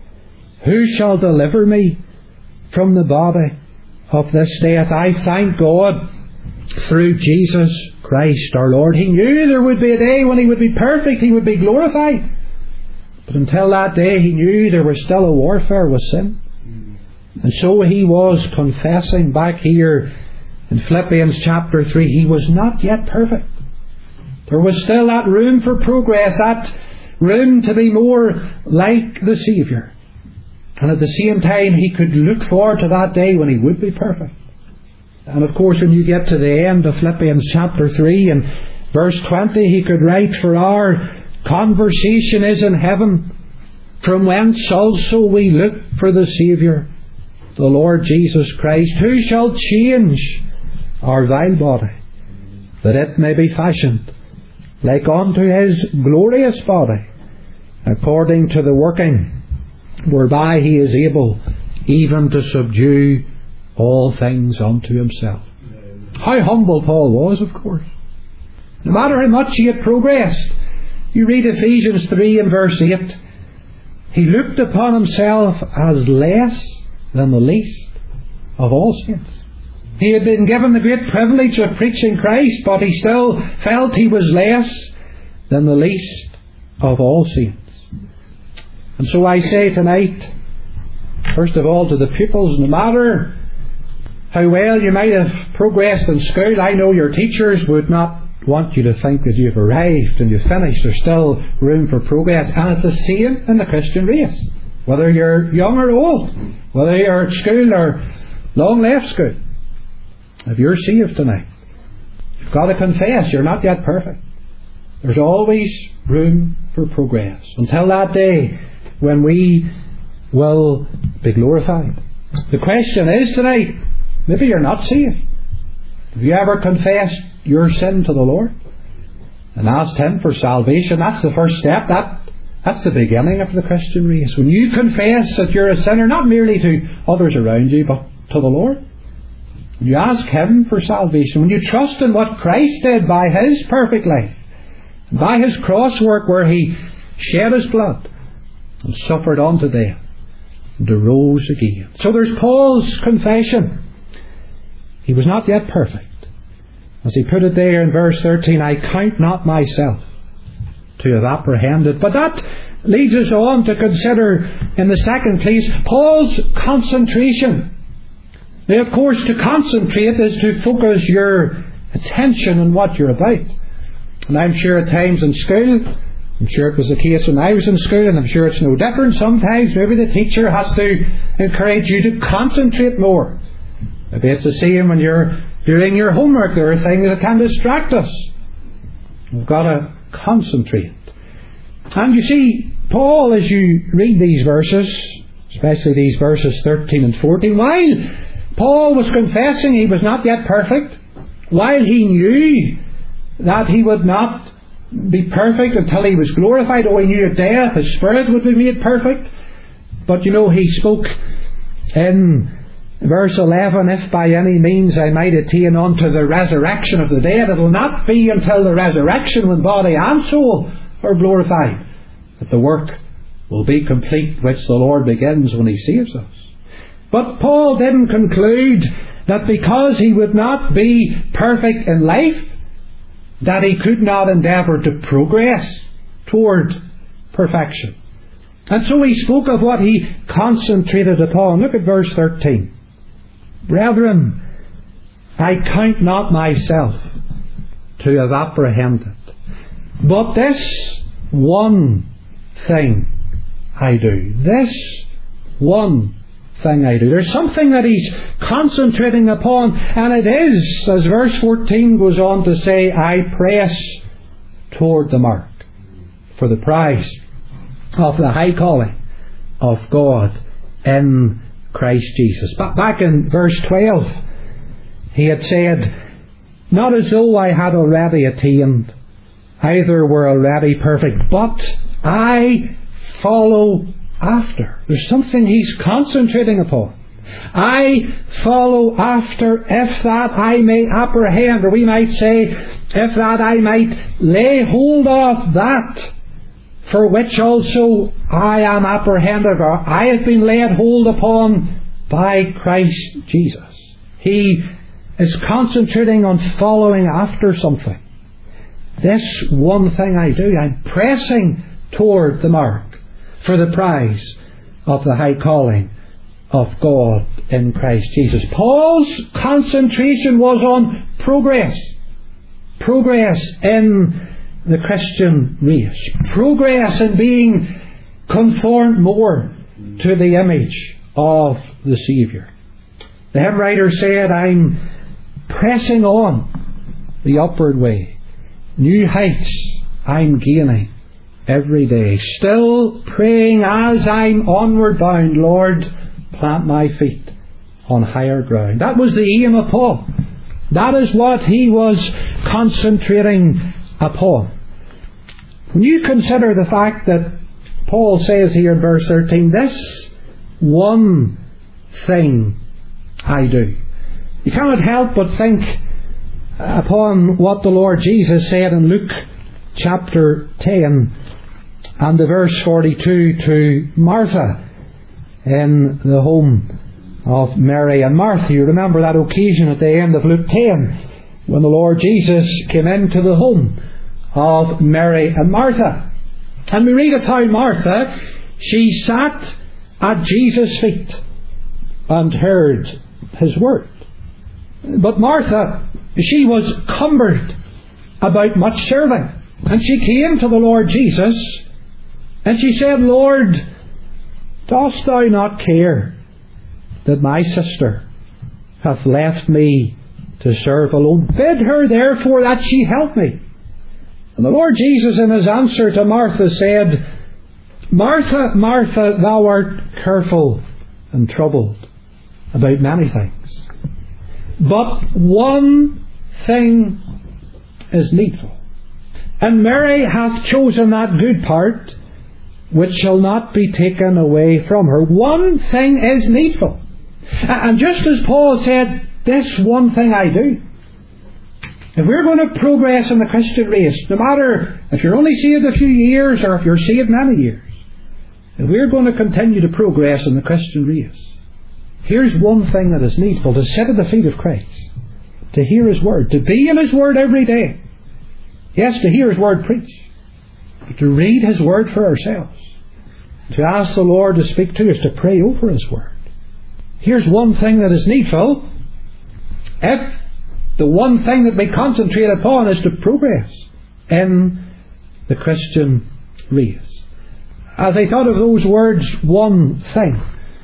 who shall deliver me from the body of this death? I thank God through Jesus Christ our Lord. He knew there would be a day when he would be perfect, he would be glorified. But until that day he knew there was still a warfare with sin. And so he was confessing back here in Philippians chapter three, he was not yet perfect. There was still that room for progress, that room to be more like the Saviour. And at the same time he could look forward to that day when he would be perfect. And of course when you get to the end of Philippians chapter three and verse twenty, he could write, for our conversation is in heaven, from whence also we look for the Saviour, the Lord Jesus Christ, who shall change our vile body, that it may be fashioned like unto his glorious body, according to the working whereby he is able even to subdue all things unto himself. How humble Paul was, of course. No matter how much he had progressed. You read Ephesians three and verse eight. He looked upon himself as less than the least of all saints. He had been given the great privilege of preaching Christ, but he still felt he was less than the least of all saints. And so I say tonight, first of all to the pupils, no matter how well you might have progressed in school, I know your teachers would not want you to think that you've arrived and you've finished. There's still room for progress. And it's the same in the Christian race. Whether you're young or old, whether you're at school or long left school, if you're saved tonight, you've got to confess you're not yet perfect. There's always room for progress until that day when we will be glorified. The question is tonight, maybe you're not saved. Have you ever confessed your sin to the Lord and asked Him for salvation? That's the first step. That That's the beginning of the Christian race. When you confess that you're a sinner, not merely to others around you, but to the Lord. When you ask Him for salvation, when you trust in what Christ did by His perfect life, and by His cross work where He shed His blood and suffered unto death and arose again. So there's Paul's confession. He was not yet perfect. As he put it there in verse thirteen, I count not myself to have apprehended. But that leads us on to consider in the second place Paul's concentration. Now of course to concentrate is to focus your attention on what you're about. And I'm sure at times in school, I'm sure it was the case when I was in school, and I'm sure it's no different sometimes, maybe the teacher has to encourage you to concentrate more. Maybe it's the same when you're doing your homework. There are things that can distract us. We've got to concentrate. And you see, Paul, as you read these verses, especially these verses thirteen and fourteen, while Paul was confessing he was not yet perfect, while he knew that he would not be perfect until he was glorified, or he knew at death his spirit would be made perfect, but you know, he spoke in verse eleven, if by any means I might attain unto the resurrection of the dead. It will not be until the resurrection, when body and soul are glorified, that the work will be complete which the Lord begins when He saves us. But Paul didn't conclude that because he would not be perfect in life, that he could not endeavour to progress toward perfection. And so he spoke of what he concentrated upon. Look at verse thirteen. Brethren, I count not myself to have apprehended, but this one thing I do. This one thing I do. There's something that he's concentrating upon, and it is, as verse fourteen goes on to say, I press toward the mark for the prize of the high calling of God in Christ Jesus. But back in verse twelve, he had said, not as though I had already attained, either were already perfect, but I follow after. There's something he's concentrating upon. I follow after, if that I may apprehend, or we might say, if that I might lay hold of that for which also I am apprehended, or I have been laid hold upon by Christ Jesus. He is concentrating on following after something. This one thing I do, I'm pressing toward the mark for the prize of the high calling of God in Christ Jesus. Paul's concentration was on progress. Progress in the Christian race. Progress in being conformed more to the image of the Saviour. The hymn writer said, I'm pressing on the upward way. New heights I'm gaining every day. Still praying as I'm onward bound, Lord, plant my feet on higher ground. That was the aim of Paul. That is what he was concentrating upon. When you consider the fact that Paul says here in verse thirteen, this one thing I do, you cannot help but think upon what the Lord Jesus said in Luke chapter ten and the verse forty-two to Martha in the home of Mary and Martha. You remember that occasion at the end of Luke ten when the Lord Jesus came into the home of Mary and Martha. And we read of how Martha, she sat at Jesus' feet and heard his word. But Martha, she was cumbered about much serving. And she came to the Lord Jesus and she said, Lord, dost thou not care that my sister hath left me to serve alone? Bid her therefore that she help me. And the Lord Jesus in his answer to Martha said, Martha, Martha, thou art careful and troubled about many things, but one thing is needful. And Mary hath chosen that good part which shall not be taken away from her. One thing is needful. And just as Paul said, this one thing I do. If we're going to progress in the Christian race, no matter if you're only saved a few years or if you're saved many years, if we're going to continue to progress in the Christian race, here's one thing that is needful: to sit at the feet of Christ, to hear His Word, to be in His Word every day. Yes, to hear His Word preached, but to read His Word for ourselves, to ask the Lord to speak to us, to pray over His Word. Here's one thing that is needful. If the one thing that we concentrate upon is to progress in the Christian race. As I thought of those words, one thing,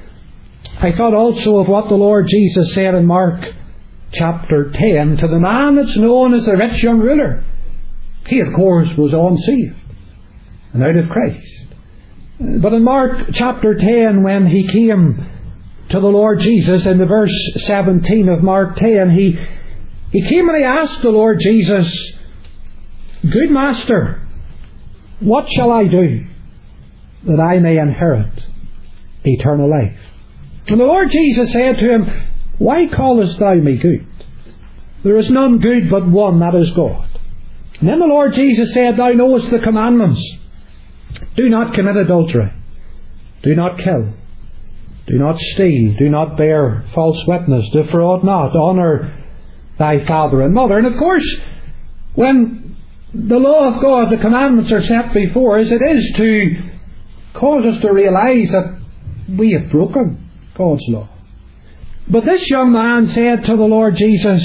I thought also of what the Lord Jesus said in Mark chapter ten to the man that's known as the rich young ruler. He, of course, was unsaved and out of Christ. But in Mark chapter ten, when he came to the Lord Jesus, in the verse seventeen of Mark ten, he He came and he asked the Lord Jesus, Good Master, what shall I do that I may inherit eternal life? And the Lord Jesus said to him, Why callest thou me good? There is none good but one, that is God. And then the Lord Jesus said, Thou knowest the commandments. Do not commit adultery. Do not kill. Do not steal. Do not bear false witness. Defraud not. Honour thy father and mother. And of course, when the law of God, the commandments are set before us, it is to cause us to realise that we have broken God's law. But this young man said to the Lord Jesus,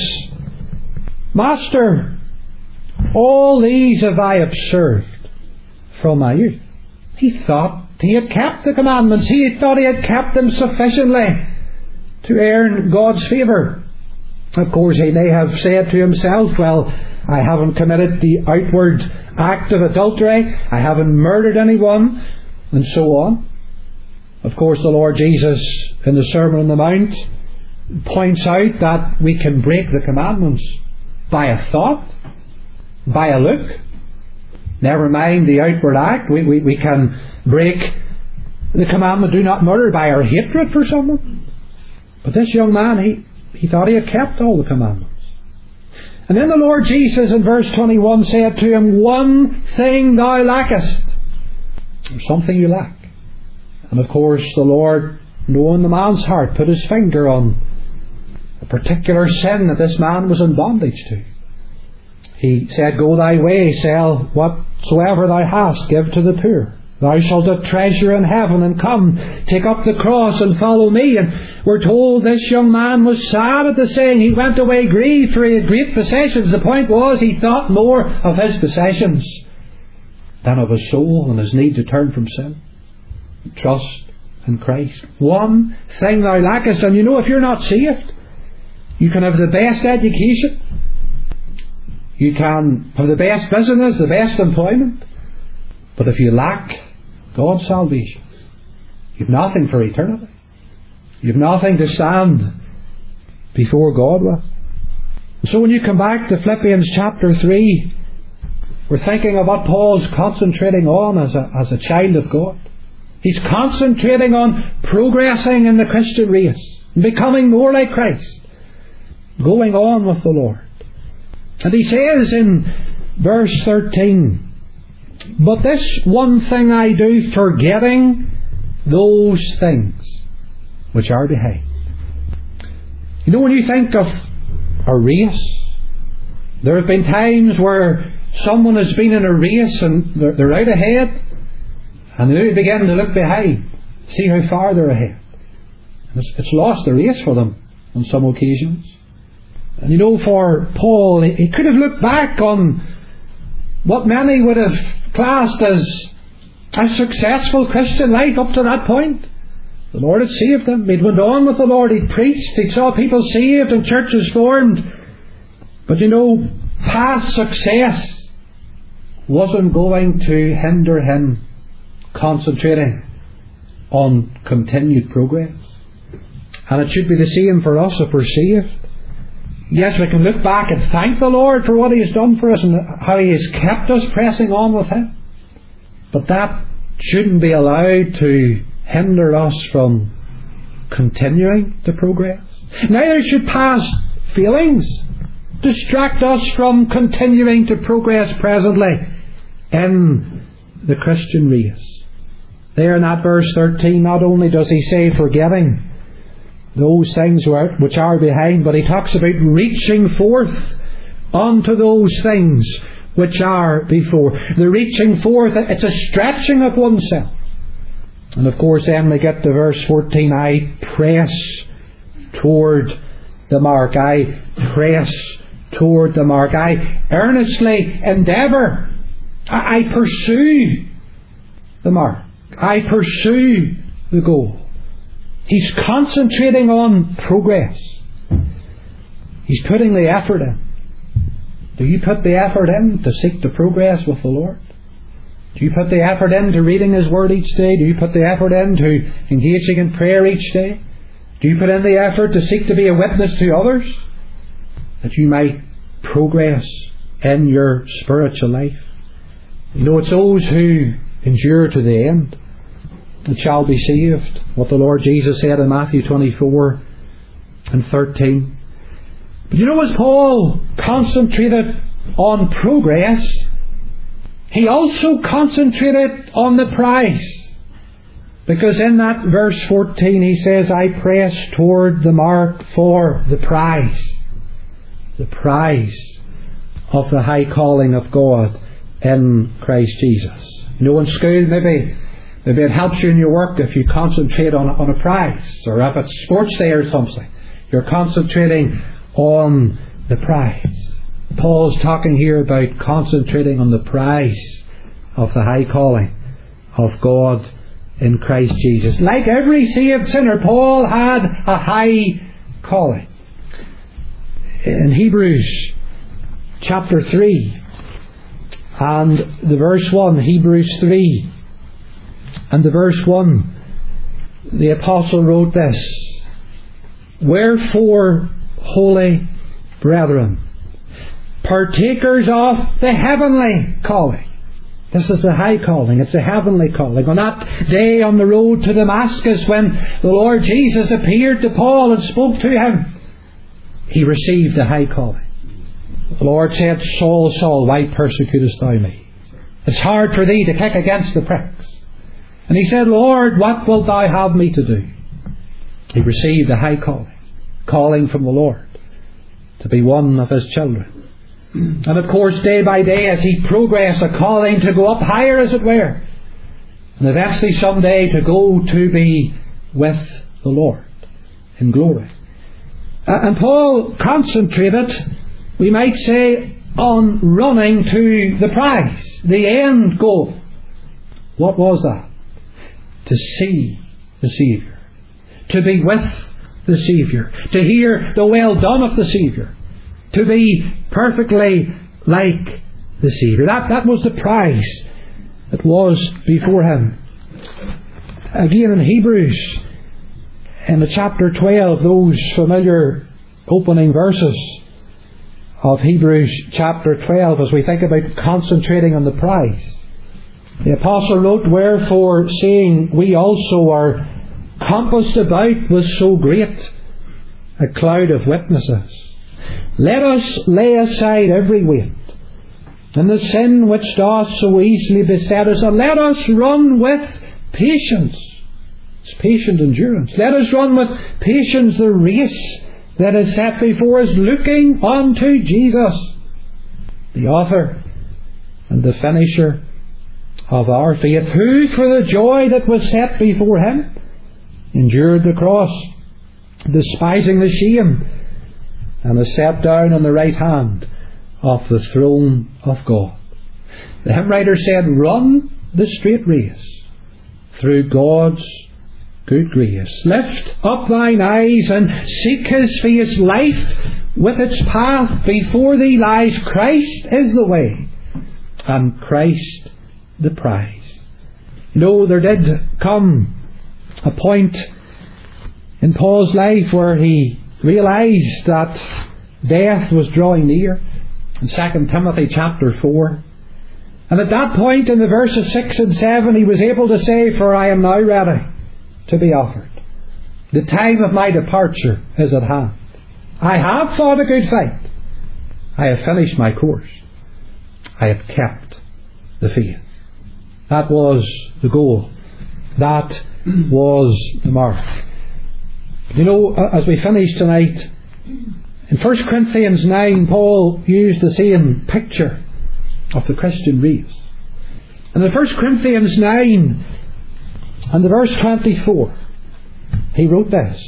Master, all these have I observed from my youth. He thought he had kept the commandments. He thought he had kept them sufficiently to earn God's favour. Of course, he may have said to himself, well, I haven't committed the outward act of adultery, I haven't murdered anyone, and so on. Of course, the Lord Jesus in the Sermon on the Mount points out that we can break the commandments by a thought, by a look. Never mind the outward act. We, we, we can break the commandment, do not murder, by our hatred for someone. But this young man, he, he thought he had kept all the commandments. And then the Lord Jesus in verse twenty-one said to him, "One thing thou lackest." There's something you lack. And of course the Lord, knowing the man's heart, put his finger on a particular sin that this man was in bondage to. He said, "Go thy way, sell whatsoever thou hast, give to the poor. Thou shalt have treasure in heaven, and come, take up the cross and follow me." And we're told this young man was sad at the saying. He went away grieved, for he had great possessions. The point was, he thought more of his possessions than of his soul and his need to turn from sin. Trust in Christ. One thing thou lackest. And you know, if you're not saved, you can have the best education, you can have the best business, the best employment, but if you lack God's salvation, you've nothing for eternity. You've nothing to stand before God with. So when you come back to Philippians chapter three, we're thinking of what Paul's concentrating on as a, as a child of God. He's concentrating on progressing in the Christian race, becoming more like Christ, going on with the Lord. And he says in verse thirteen, "But this one thing I do, forgetting those things which are behind." You know, when you think of a race, there have been times where someone has been in a race and they're, they're out ahead, and they begin to look behind, see how far they're ahead. And it's, it's lost the race for them on some occasions. And you know, for Paul, he, he could have looked back on what many would have classed as a successful Christian life up to that point. The Lord had saved him. He'd went on with the Lord. He'd preached. He saw people saved and churches formed. But you know, past success wasn't going to hinder him concentrating on continued progress. And it should be the same for us if we're saved. Yes, we can look back and thank the Lord for what He has done for us and how He has kept us pressing on with Him. But that shouldn't be allowed to hinder us from continuing to progress. Neither should past feelings distract us from continuing to progress presently in the Christian race. There in that verse thirteen, not only does he say forgetting those things which are behind, but he talks about reaching forth unto those things which are before. The reaching forth, it's a stretching of oneself. And of course then we get to verse fourteen, I press toward the mark. I press toward the mark. I earnestly endeavour. I pursue the mark. I pursue the goal. He's concentrating on progress. He's putting the effort in. Do you put the effort in to seek to progress with the Lord? Do you put the effort into reading His Word each day? Do you put the effort into engaging in prayer each day? Do you put in the effort to seek to be a witness to others, that you might progress in your spiritual life? You know, it's those who endure to the end that shall be saved. What the Lord Jesus said in Matthew twenty-four and thirteen. But you know, as Paul concentrated on progress, he also concentrated on the prize. Because in that verse fourteen he says, I press toward the mark for the prize. The prize of the high calling of God in Christ Jesus. You know, in school maybe maybe it helps you in your work if you concentrate on, on a prize, or if it's sports day or something, you're concentrating on the prize. Paul's talking here about concentrating on the prize of the high calling of God in Christ Jesus. Like every saved sinner, Paul had a high calling. In Hebrews chapter three and the verse one, Hebrews three and the verse one, the Apostle wrote this: "Wherefore, holy brethren, partakers of the heavenly calling." This is the high calling. It's a heavenly calling. On that day on the road to Damascus, when the Lord Jesus appeared to Paul and spoke to him, he received the high calling. The Lord said, "Saul, Saul, why persecutest thou me? It's hard for thee to kick against the pricks." And he said, "Lord, what wilt thou have me to do?" He received a high calling, calling from the Lord to be one of His children. And of course, day by day, as he progressed, a calling to go up higher, as it were, and eventually someday to go to be with the Lord in glory. And Paul concentrated, we might say, on running to the prize, the end goal. What was that? To see the Saviour, to be with the Saviour, to hear the well done of the Saviour, to be perfectly like the Saviour. That, that was the prize that was before him. Again in Hebrews, in the chapter twelve, those familiar opening verses of Hebrews chapter twelve, as we think about concentrating on the prize, the Apostle wrote, "Wherefore, seeing we also are compassed about with so great a cloud of witnesses, let us lay aside every weight, and the sin which doth so easily beset us, and let us run with patience." It's patient endurance. "Let us run with patience the race that is set before us, looking unto Jesus, the author and the finisher of our faith, who for the joy that was set before him endured the cross, despising the shame, and is set down on the right hand of the throne of God." The hymn writer said, "Run the straight race through God's good grace. Lift up thine eyes and seek His face. Life with its path before thee lies. Christ is the way, and Christ the prize." You know, there did come a point in Paul's life where he realised that death was drawing near, in Second Timothy chapter four. And at that point, in the verses six and seven, he was able to say, "For I am now ready to be offered. The time of my departure is at hand. I have fought a good fight. I have finished my course. I have kept the faith." That was the goal. That was the mark. You know, as we finish tonight, in First Corinthians nine, Paul used the same picture of the Christian race. And in First Corinthians nine, and the verse twenty-four, he wrote this: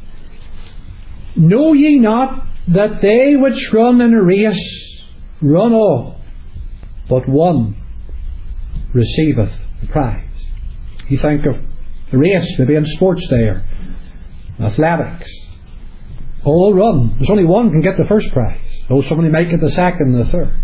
"Know ye not that they which run in a race run all, but one receiveth the prize?" You think of the race, maybe in sports there, athletics. All run. There's only one can get the first prize. Though somebody might get the second and the third.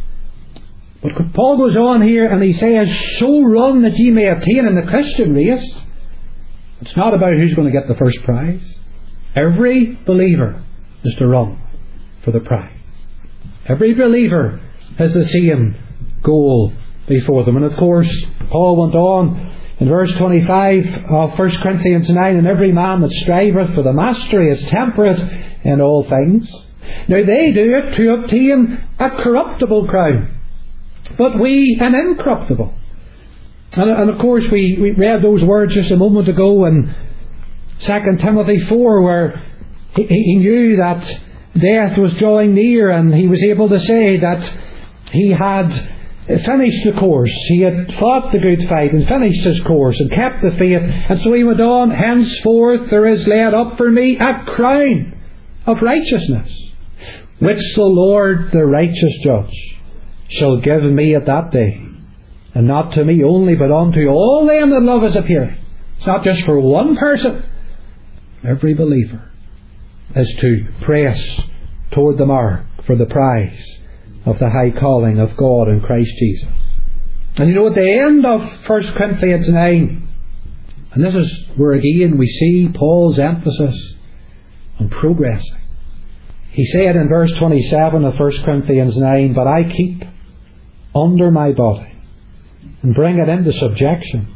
But Paul goes on here and he says, "So run that ye may obtain." In the Christian race, it's not about who's going to get the first prize. Every believer is to run for the prize. Every believer has the same goal before them. And of course, Paul went on in verse twenty-five of First Corinthians nine, "And every man that striveth for the mastery is temperate in all things. Now they do it to obtain a corruptible crown, but we an incorruptible." And, and of course we, we read those words just a moment ago in Second Timothy four, where he, he knew that death was drawing near, and he was able to say that he had finished the course. He had fought the good fight and finished his course and kept the faith. And so he went on, "Henceforth there is laid up for me a crown of righteousness, which the Lord the righteous judge shall give me at that day, and not to me only, but unto all them that love His appearing." It's not just for one person. Every believer is to press toward the mark for the prize of the high calling of God in Christ Jesus. And you know, at the end of First Corinthians nine, And this is where again we see Paul's emphasis on progressing. He said in verse twenty-seven of First Corinthians nine, "But I keep under my body and bring it into subjection,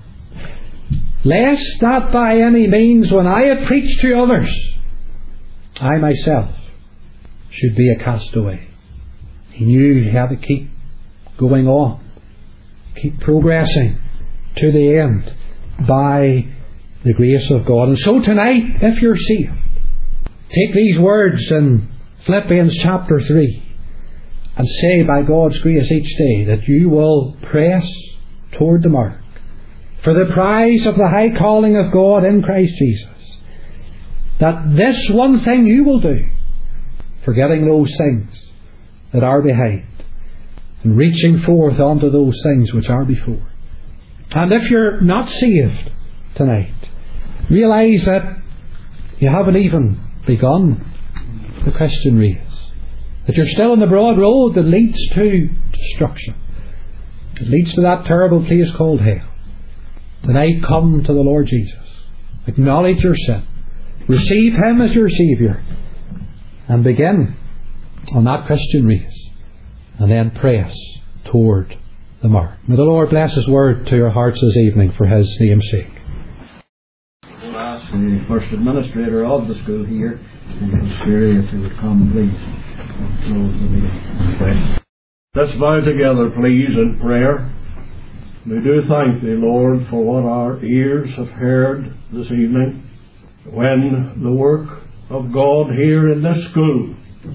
lest that by any means when I have preached to others, I myself should be a castaway." He knew he had to keep going on, keep progressing to the end by the grace of God. And so tonight, if you're saved, take these words in Philippians chapter three and say by God's grace each day that you will press toward the mark for the prize of the high calling of God in Christ Jesus. That this one thing you will do, forgetting those things that are behind and reaching forth unto those things which are before. And if you're not saved tonight, realise that you haven't even begun the Christian race, that you're still on the broad road that leads to destruction. It leads to that terrible place called hell. Tonight, come to the Lord Jesus. Acknowledge your sin. Receive Him as your Saviour. And begin on that Christian race. And then press toward the mark. May the Lord bless His word to your hearts this evening for His name's sake. I'll ask the first administrator of the school here, and Siri, if you would come, please. Close the meeting. Pray. Let's bow together, please, in prayer. We do thank Thee, Lord, for what our ears have heard this evening, when the work of God here in this school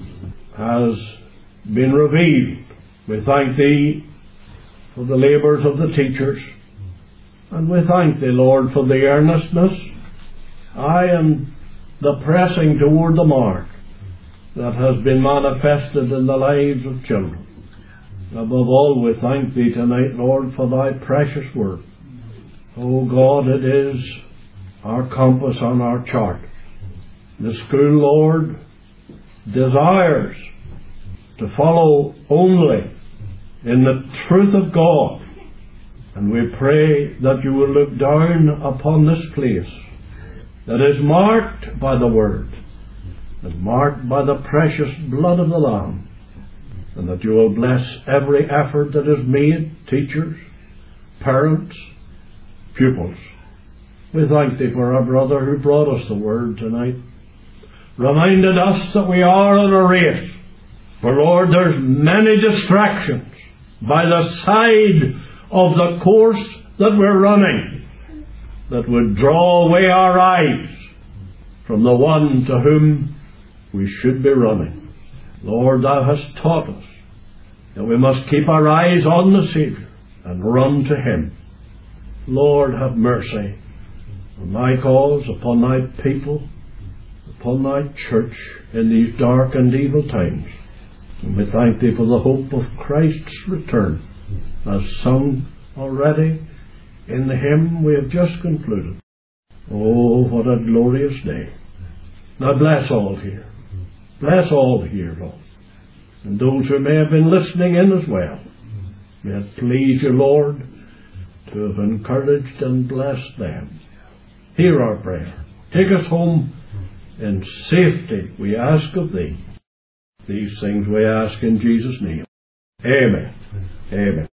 has been revealed. We thank Thee for the labours of the teachers, and we thank Thee, Lord, for the earnestness, aye, and the pressing toward the mark that has been manifested in the lives of children. Above all, we thank Thee tonight, Lord, for Thy precious word. Oh God, it is our compass on our chart. The school, Lord, desires to follow only in the truth of God. And we pray that You will look down upon this place that is marked by the Word, and marked by the precious blood of the Lamb, and that You will bless every effort that is made, teachers, parents, pupils. We thank Thee for our brother who brought us the Word tonight, reminded us that we are in a race. For Lord, there's many distractions by the side of the course that we're running that would draw away our eyes from the one to whom we should be running. Lord, Thou hast taught us that we must keep our eyes on the Saviour and run to Him. Lord, have mercy on Thy cause, upon Thy people, upon Thy church in these dark and evil times. And we thank Thee for the hope of Christ's return, as sung already in the hymn we have just concluded. Oh, what a glorious day. Now bless all here. Bless all here, Lord. And those who may have been listening in as well. May it please You, Lord, to have encouraged and blessed them. Hear our prayer. Take us home in safety, we ask of Thee. These things we ask in Jesus' name. Amen. Amen.